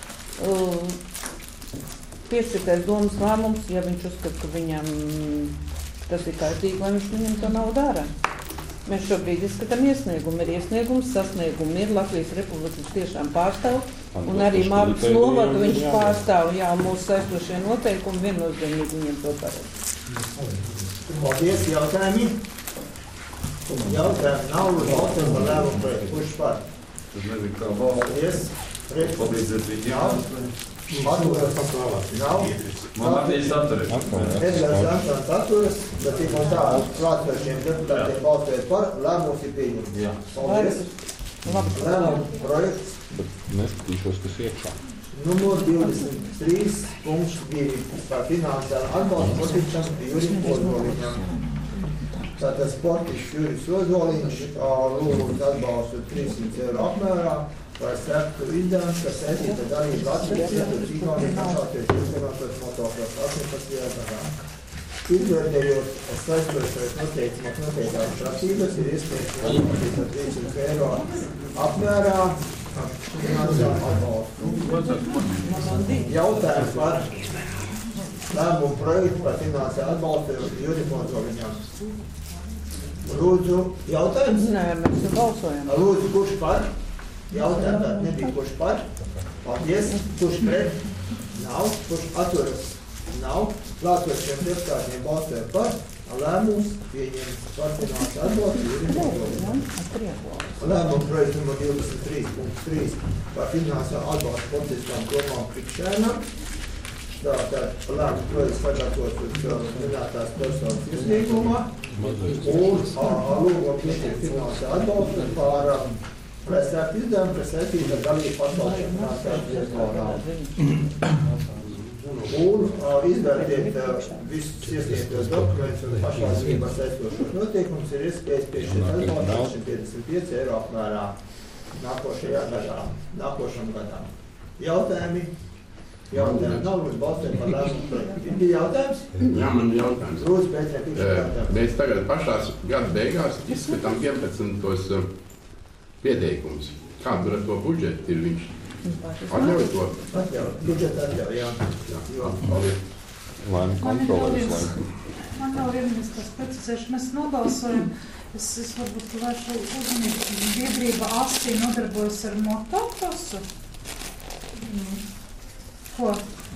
Piesakais domas lēmums, ja viņš uzskata, ka viņam tas ir kārtīgi, lai viņš viņam to nav dara. Mēs šobrīd izskatām iesniegumu. Ir iesniegums, sasniegumi ir Latvijas Republikas tiešām pārstāv, un arī Mārupes novadu viņš pārstāv, jā, mūsu saistošie noteikumi viennozīmīgi viņiem to paredz. Paldies, jautājumi? Jautājumi nav, balsojam par lēmumu projektu. Kurš par? Tad nezinu, kā balsot. Palīdziet viņiem. Atturas. Nav. Man Matīs atturas. Edgars Antons atturas, bet tik un tā klātsošiem deputātiem balsojot par, lēmums ir pieņemts. Paldies. Lēmumu projekts. Neskatīšos, kas iekšā. Numur 23.2 par finansiālu atbalstu sportistam Jurim Ozoliņam. Tātad sportists Juris Ozoliņš lūdz atbalstu 300 eiro apmērā par sektu izdevumu, kas saistīta darību Latvijas Lietuvas Igaunijas maksāties turpinātos motociklos 18. gadā. Izvērtējot saistošos noteiktās prasības, ir iespējams atbalstīt ar 300 eiro apmērā finansiālu atbalstu. Jautājums par lēmumu projektu par finansiālu atbalstu Jurim Ozoliņam. Lūdzu, jautājums? Nē, mēs balsojam. Lūdzu, kurš par? Jautājums tātad nebija, kurš par? Paldies. Kurš pret? Nav. Kurš atturas? Nav. Klātošiem deputātiem balsoja par. Lēmums pieņems par finansu atbalstu. Lēmumu projektu numur 23.3 par finansu atbalstu politiskām domām Krikšēnam. Tātad lēmumu projekts sagatavots uz minētās personas iesniegumā. Un lūgumu piešķirt finansu atbalstu par presētu izdevumu, kas saistīta ar dalību pašvaldībām. Un izvērtēt visus iesniegtos dokumentus un pašvaldībās saistošos noteikumus ir iespējas piešķirt atbalstu 155 eiro apmērā nākošam gadām. Jautājumi? Jautājumi nav, mums balsojam par lēmumu projektu. Bija jautājums? Jā, man ir jautājums. Lūdzu, pēc jautājums. Mēs tagad pašās gada beigās izskatām 11 pieteikumus. Kādu ar to budžetu ir viņš? Atļauj to? Atļauj, budžeta atļauj, jā. Paldies. Lēma kontrolēs laiku. Man vēl vienas tas precizēšu. Mēs nobalsojam, es varbūt vēršu uzmanību. Biedrība ASI nodarbojas ar motokrosu. Ko?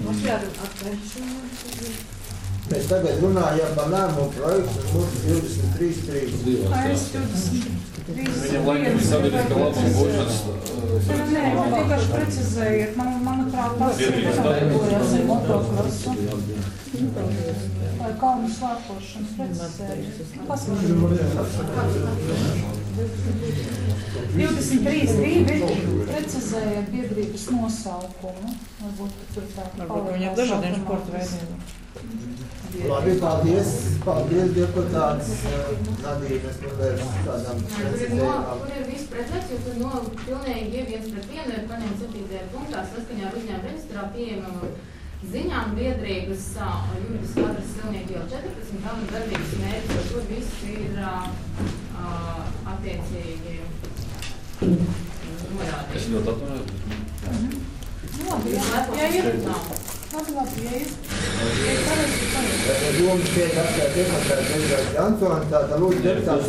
Mēs tagad runājam par lēmumu projektu mūsu 23.3. Viņam laikam ir sabiedriskā labuma budžets. Nē, man vienkārši precizējiet. Manuprāt, tas darbojas ar motokrosu. Vai kalnu slēpošanas precizējiet. Paskatīsim. 23.2. precizējiet biedrības nosaukumu. Varbūt tur tā viņam dažādiem sporta veidiem. Labi, paldies. Paldies, deputāts Nadīnes Muders tādām precizējumām. Kur ir viss precizēts, jo tur pilnīgi ir 1:1 ir paņemts 7. punktā saskaņā ar uzņēmuma reģistrā pieejamam ziņām biedrības juridiskā adrese Silnieki jau 14, tam darbības mērķis, jo tur viss ir attiecīgi norādīts. Es ļoti atvainojos. Labi, ja ir. Labi, ja ir. Domas tiek atstāt deputāts Edgars Jansons, tātad lūdzu deputāts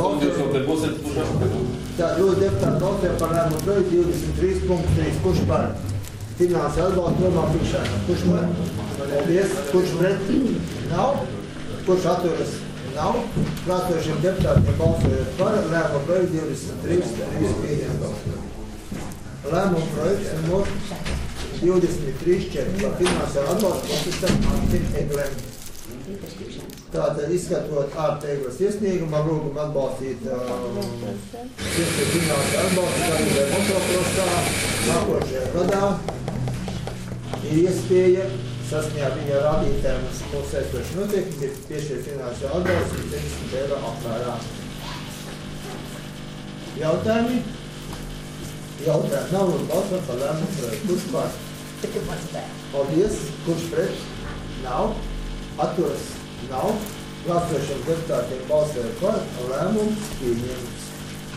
balsojam par lēmumu projektu 23.3. Kurš par finansu atbalstu domām Krikšēnam? Kurš par? Paldies. Kurš pret? Nav. Kurš atturas? Nav. Klātošiem deputātiem balsojot par lēmumu projektu 23.3. Lēmumu projekts numur 23.4 par finansiālu atbalstu konsultam Martin Eglem. Tātad izskatot ārteiglas iesniegumu, lūgumu atbalstīt finansiālu atbalstu dalībai motokrosā nākošajā gadā. Ir iespēja saskaņā viņa rādītājiem mūsu saistošu noteikumu ir piešķirt finansiālu atbalstu 70 eiro apmērā. Jautājumi? Jautājumi nav un balsot par lēmumu projektu. Kurš par? Paldies. Kurš pret? Nav. Atturas? Nav. Klātošiem deputātiem balsoja par lēmumu pieņemts.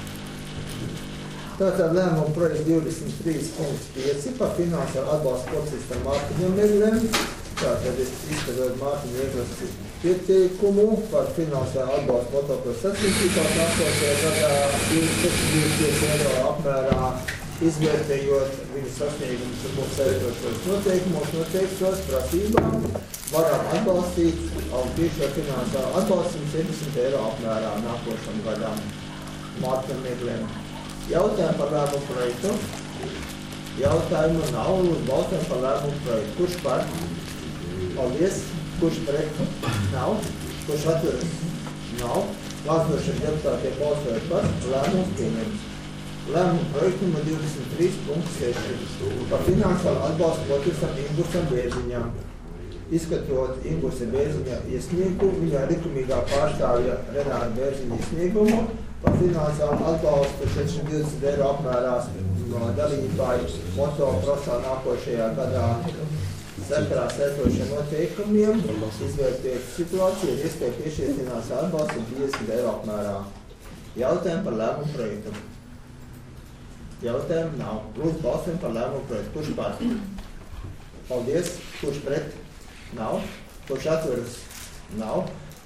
Tātad lēmumu projekts 23.5 par finansiālu atbalstu policistam Mārtiņam Eglem. Tātad izskatot Mārtiņa Egles pieteikumu par finansiālu atbalstu motokrosu sacensībās nākošajā gadā 27 eiro apmērā, izvērtējot viņu sasniegumus un mūsu saistošos noteikumos, noteiktos prasībām, varam atbalstīt un piešķirt finansiālu atbalstu 70 eiro apmērā nākošam gadam Mārtiņam Eglem. Jautājumu par lēmumu projektu? Jautājumu nav, un balsojam par lēmumu projektu. Kurš par? Paldies. Kurš pret? Nav. Kurš atturas? Nav. Klātošiem deputātiem balsojot par lēmumu pieņemts. Lēmumu projektu numur 23.6 par finansiālu atbalstu policistam Ingusam Bērziņam. Izskatot Ingusa Bērziņa iesniegumu, viņa likumīgā pārstāvja Renāta Bērziņa iesniegumu par finansiālu atbalstu 420 eiro apmērā dalībai motokrosā nākošajā gadā sakarā saistošiem noteikumiem, izvērtēt situāciju un iespēju piešķirt finansiālu atbalstu 50 eiro apmērā. Jautājumu par lēmumu projektu. Jautājumu nav. Lūdzu balsojam par lēmumu projektu. Kurš par? Paldies. Kurš pret? Nav. Kurš atturas? Nav.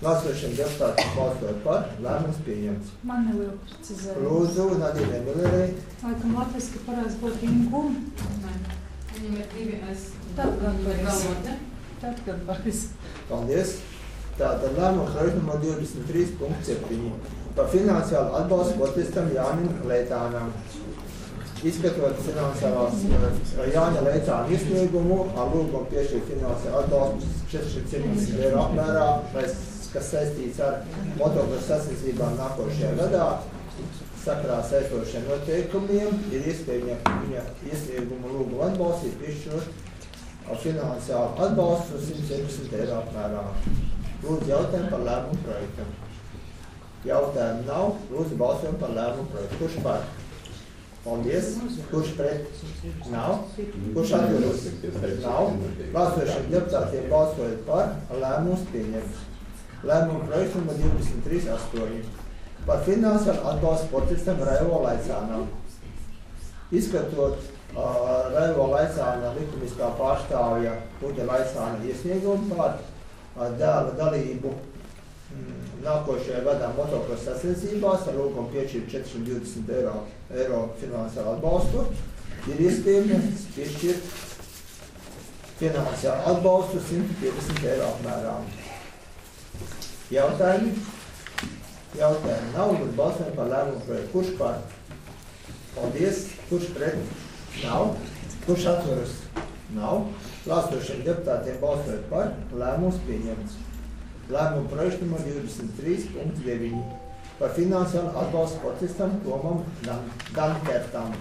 Klāsošiem deputātiem balsojot par, lēmums pieņemts. Man neliela precizējuma. Lūdzu, Nadīnai Millerei. Laikam latviski pareizi būtu ingum. Viņam ir divi, es Tad gan pareizi. galvot, ne? Tad, kad pareizi. Paldies. Tātad lēmuma projekts numur 23.7. Par finansiālu atbalstu sportistam Jānim Leitānam. Izskatot finansiālās Jāņa Leitāna iesniegumu, ar lūgumu piešķirt finansiālu atbalstu 470 eiro apmērā, kas saistīts ar motociklu sacensībām nākošajā gadā. Sakarā saistošiem noteikumiem ir iespēja viņa iesniegumu lūgumu atbalstīt, piešķirot finansiālu atbalstu 170 eiro apmērā. Lūdzu jautājumu par lēmumu projektu. Jautājumu nav. Lūdzu balsojumu par lēmumu projektu. Kurš par? Paldies. Kurš pret? Nav. Kurš atturas? Nav. Balsojušiem deputātiem balsojot par, lēmums pieņemts. Lēmumu projekts numur 23.8. Par finansiālu atbalstu sportistam Raivo Laicānam. Izskatot Raivo Laicāna likumiskā pārstāvja Uģa Laicāna iesniegumu par dēla dalību nākošajā gadā motociklas sacensībās ar lūgumu piešķirt 420 eiro finansiālu atbalstu, ir iespējams piešķirt finansiālu atbalstu 150 eiro apmērā. Jautājumi? Jautājumi nav, bet balsojam par lēmumu projektu. Kurš par? Paldies. Kurš pret? Nav. Kurš atturas? Nav. Klāsošiem deputātiem balsojot par, lēmums pieņemts. Lēmumu projekts numur 23.9. Par finansiālu atbalstu sportistam Tomam Dankertam.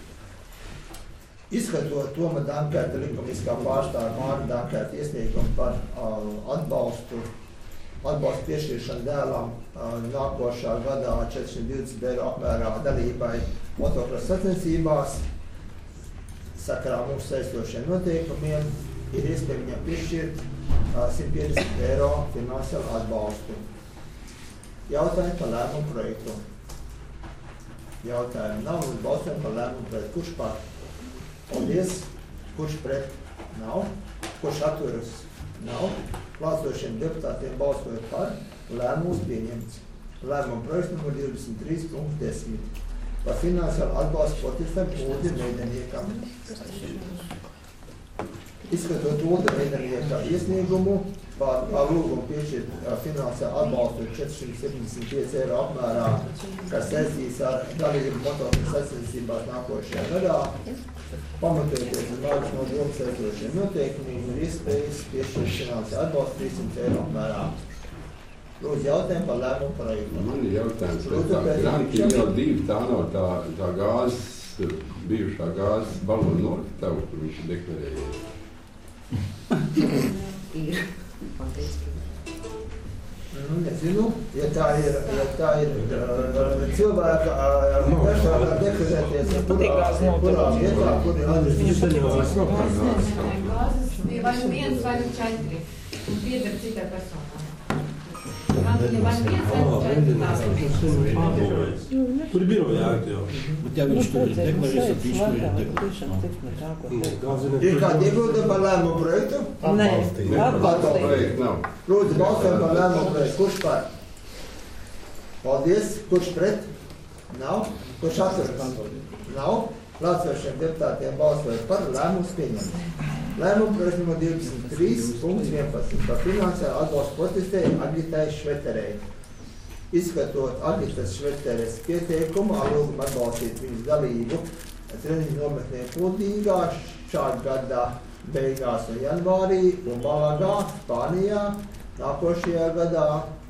Izskatot Toma Dankerta likumiskā pārstāvja Māra Dankerta iesniegumu par atbalstu piešķiršanu dēlam nākošā gadā 420 eiro apmērā dalībai motociklas sacensībās. Sakarā mūsu saistošiem noteikumiem ir iespēja viņam piešķirt 150 eiro finansiālu atbalstu. Jautājumi par lēmumu projektu. Jautājumi nav, un balsojam par lēmumu projektu. Kurš par? Paldies. Kurš pret? Nav. Kurš atturas? Nav. Klāsošiem deputātiem balsojot par, lēmums pieņemts. Lēmumu projekts numur 23.10. Par finansiālu atbalstu sportistam Uldi Meideniekam. Izskatot Uldi Meidenieka iesniegumu par lūgumu piešķirt finansiālu atbalstu 475 eiro apmērā, kas saistīts ar dalību motociklas sacensībās nākošajā gadā, pamatojoties uz Māras no domas saistošiem noteikumiem, ir iespējas piešķirt finansiālu atbalstu 300 eiro apmērā. Lūdzu jautājumu par lēmumu projektu. Man ir jautājums par tā Granti jau 2, tā nav tā gāzes, bijušā gāzes balonu nolikavu, kur viņš deklarēja. Ir. Paldies. Nezinu, ja tā ir cilvēka dažādā deklarēties, kurā vietā, kur ir Gāzes bija vai nu 1 vai nu 4 un pieder citai personai. Tur ir birojā jau. Bet ja viņš tur ir deklarējis, tad viņš tur ir deklarējis. Ir kādi iebildumi par lēmumu projektu? Nē, atbalstīt. Lūdzu, balsojam par lēmumu projektu. Kurš par? Paldies. Kurš pret? Nav. Kurš atturas? Nav. Klāsošiem deputātiem balsojot par, lēmums pieņemts. Lēmumu projekts numur 23.11. par finansiālu atbalstu sportistei Agitai Šveterei. Izskatot Agitas Šveteres pieteikumu, lūgumu atbalstīt viņas dalību treniņu nometnē Kuldīgā šā gada beigās un janvārī un Malagā, Spānijā, nākošajā gadā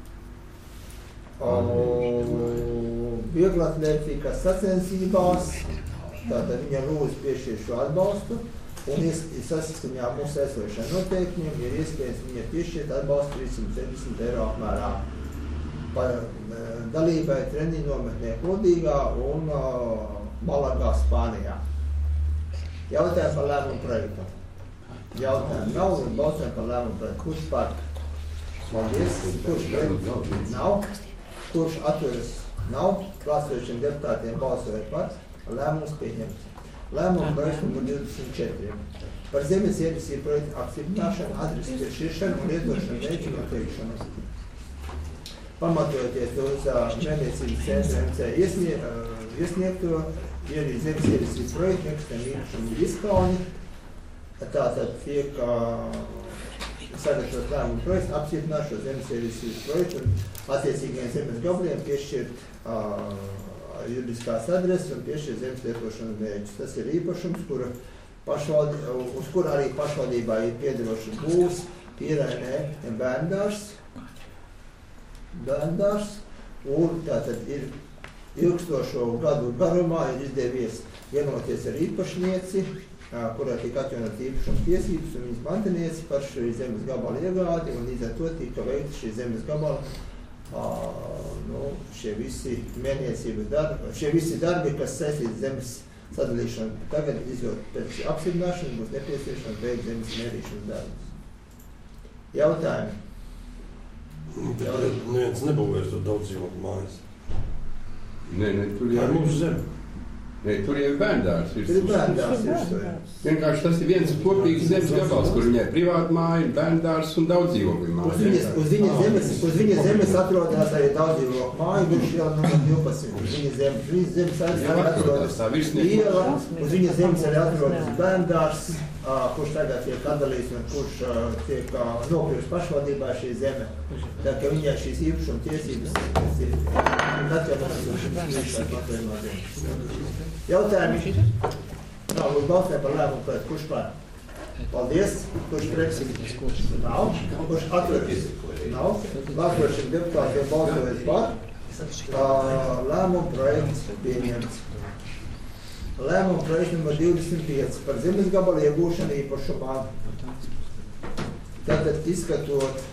vieglatlētikas sacensībās. Tātad viņa lūdz piešķirt šo atbalstu. Un saskaņā mūsu esošiem noteikumiem ir iespējams viņa piešķirt atbalstu 370 eiro apmērā par dalībai treniņu nometnē Kuldīgā un Malagā, Spānijā. Jautājumu par lēmumu projektu. Jautājumu nav, un balsojam par lēmumu projektu. Kurš par? Paldies. Kurš pret? Nav. Kurš atturas? Nav. Klāsošiem deputātiem balsojot par, lēmums pieņemts. Lēmumu projekts numur 24. Par zemes ienesību projektu apstiprināšanu, adreses piešķiršanu un lietošanu veidu noteikšanu. pamatojoties uz Mēniecības centra MC iesniegto, ir arī zemes ierisības projektu, nekustamā īpašuma Viskauni. Tātad tiek sagatavot lēmumu projektu, apstiprināt šo zemes ierisības projektu un attiecīgiem zemes gabaliem piešķirt juridiskās adreses un piešķirt zemes lietošanas mērķus. Tas ir īpašums, uz kuru arī pašvaldībā ir piederošas būvs, Pierainē bērndārs, un tātad ir ilgstošo gadu garumā ir izdevies vienoties ar īpašnieci, kurā tika atjaunot īpašuma tiesības un viņas mantinieci par šī zemes gabala iegādi, un līdz ar to tika veikti šī zemes gabala, šie visi mērniecības darbi, šie visi darbi, kas saistīti zemes sadalīšanu. Tagad, izjot pēc apstiprināšanas, būs nepieciešams veikt zemes mērīšanas darbus. Jautājumi? Neviens nebūvēs to daudz dzīvokļu mājas. Nē, tur jau ir mūsu zeme. Nē, tur jau ir bērndārs. Tur ir bērndārs. Vienkārši tas ir viens kopīgs zemes gabals, kur viņai privāta māja, bērndārs un daudz dzīvokļu māja. Uz viņa zemes atrodas arī daudz dzīvokļu māja, viņš jau numur 12. Uz viņa zemes arī atrodas iela, uz viņa zemes arī atrodas bērndārs, kurš tagad tiek atdalīts un kurš tiek nopirkts pašvaldībā šī zeme. Tā ka viņai šīs īpašuma tiesības ir jautājumi? Nav, lūdzu balsē par lēmumu pret, kurš par? Paldies. Kurš pret? Nav. Kurš atveras? Nav. Balsošiem deputātiem balsojot par. Lēmumu projekts pieņemts. Lēmumu projekts numur 25 par zemes gabalu iegūšanu īpašumā. Tātad izskatot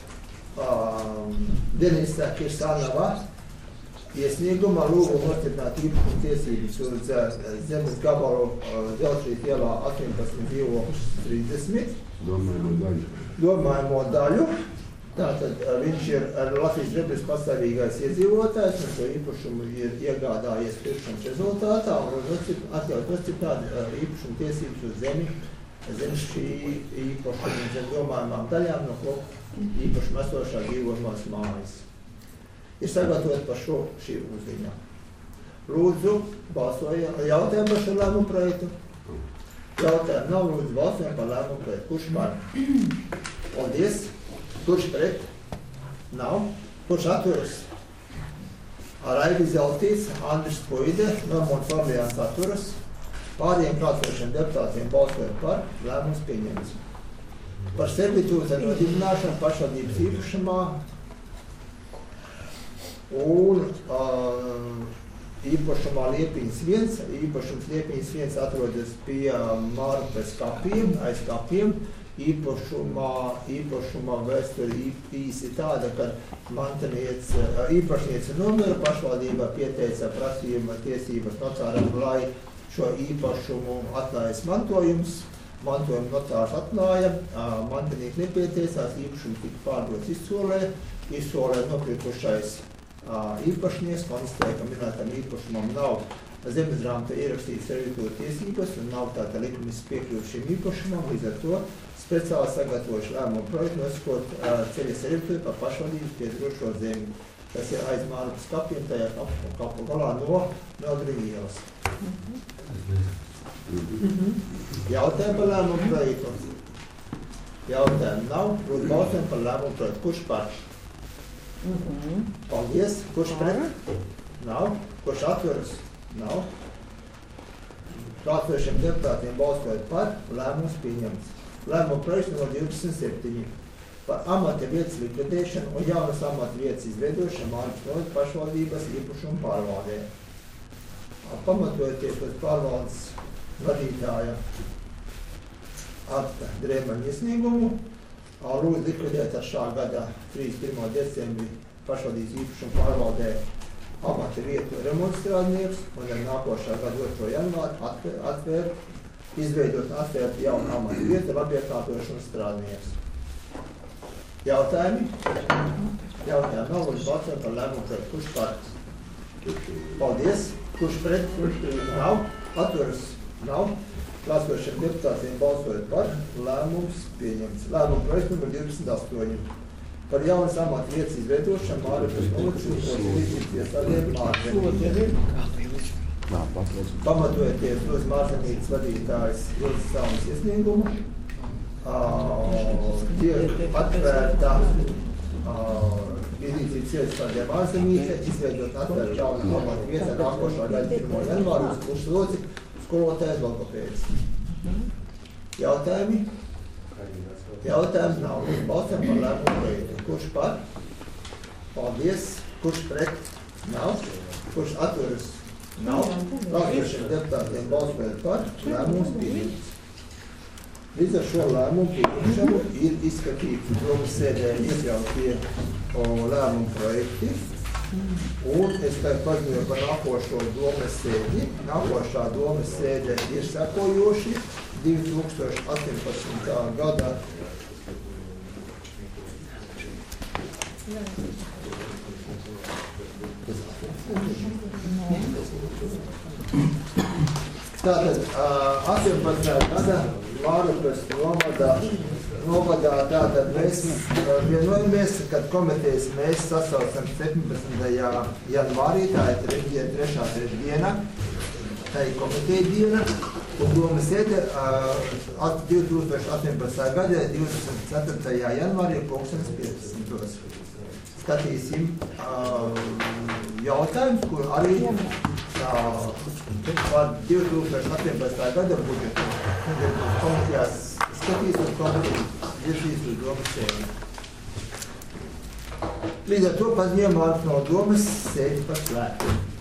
Denisa Kirsānava iesniegumā lūgumu apstiprināt īpašuma tiesības uz zemes gabalu Dzelzceļa ielā 18/30. Domājamo daļu. Tātad viņš ir Latvijas Republikas pastāvīgais iedzīvotājs un šo īpašumu ir iegādājies pirkšanas rezultātā un atļaut apstiprināt īpašuma tiesības uz zem šī īpašuma un zem domājumām daļām no ko īpašuma esošā dzīvojamās mājas. Ir sagatavot par šī uzziņā. Lūdzu, balsojam. Jautājumu par šo lēmumu projektu? Jautājumu nav, lūdzu, balsojam par lēmumu projektu. Kurš par? Paldies. Kurš pret? Nav. Kurš atturas? Raidis Zeltīts, Andris Puide, Normons Orlijāns atturas. Pārējiem klātsošiem deputātiem balsojot par, lēmums pieņemts. Par servitūras nodibināšanu pašvaldības īpašumā un īpašumā Liepiņas 1. Īpašums Liepiņas 1 atrodas pie Marupes kapiem, aiz kapiem. Īpašumā vēsture īsi tāda, ka īpašniece nomira, pašvaldībā pieteica prasījuma tiesības notāram, lai šo īpašumu atklājas mantojums. Mantojuma notārs atklāja, mantinīgi nepieteicās, īpašums tika pārdots izsolē nopirkušais īpašnieks, konstatēja, ka minētam īpašumam nav zemesgrāmatā ierakstīts servitūra tiesības un nav tāda likumiski piekļuvis šim īpašumam, līdz ar to speciāli sagatavojuši lēmumu projektu nosakot ceļa servitūru par pašvaldības piederošo zemi. Tas ir aiz Mārupes kapiem, tajā kapu galā no Meldriņu ielas. Jautājumu par lēmumu projektu? Jautājumu nav. Lūdzu balsojam par lēmumu projektu. Kurš par? Paldies. Kurš pret? Nav. Kurš atveras? Nav. Klātsošiem deputātiem balsojot par, lēmums pieņemts. Lēmumu projekts numur 27 par amata vietas likvidēšanu un jaunas amata vietas izveidošanu Mārupes novada pašvaldības īpašumu pārvaldē. Pamatojoties uz pārvaldes vadītāja Arta Drēmaņa iesniegumu, lūdzu likvidēt ar šā gada 31. decembri pašvaldības īpašumu pārvaldē amata vietu remontstrādnieks un ar nākošā gada 2. janvāru izveidot un atvērt jaunu amata vietu labiekārtošanas strādnieks. Jautājumi? Jautājumi nav, lūdzu balsojam par lēmumu projektu. Kurš par? Paldies. Kurš pret? Nav. Atturas? Nav. Klātsošiem deputātiem balsojot par, lēmums pieņemts. Lēmumu projektu numur 28 par jaunas amata vietas izveidošanu Mārupas novadas līdzības iestādēm Mārzemītē. Pamatojoties uz Mārzemītes vadītājas Ilzas Salmas iesniegumu, tiek atvērta izglītības iestādē Mārzemītē, izveidot atvērta jauna amata vieta nākošā gada 1. janvāra uz kursu locekļu skolotājs logopēds. Jautājumi? Jautājums nav. Kurš balsam par lēmumu projektu? Kurš par? Paldies. Kurš pret? Nav. Kurš atturas? Nav. Klātsošiem deputātiem balsojot par, lēmums pieņemts. Līdz ar šo lēmumu pieņemšanu ir izskatīti domas sēdē iekļautie lēmumu projekti. Un es tagad paziņoju par nākošo domas sēdi. Nākošā domas sēde ir sekojoši 2018. Gada Tātad 18. gada Mārupas novadā tātad mēs vienojamies, kad komitejas mēs sasaucam 17. janvārī, tā ir 3. trešdiena, tā ir komiteja diena, un doma sēde 2018. gada 24. janvārī 15. Skatīsim jautājumus, kur arī par 2018. gada budžetu komitejās skatīs un komitejas virzīs uz domas sēdi. Līdz ar to paziņojam Mārupas novadas domas sēdi par slēgtu.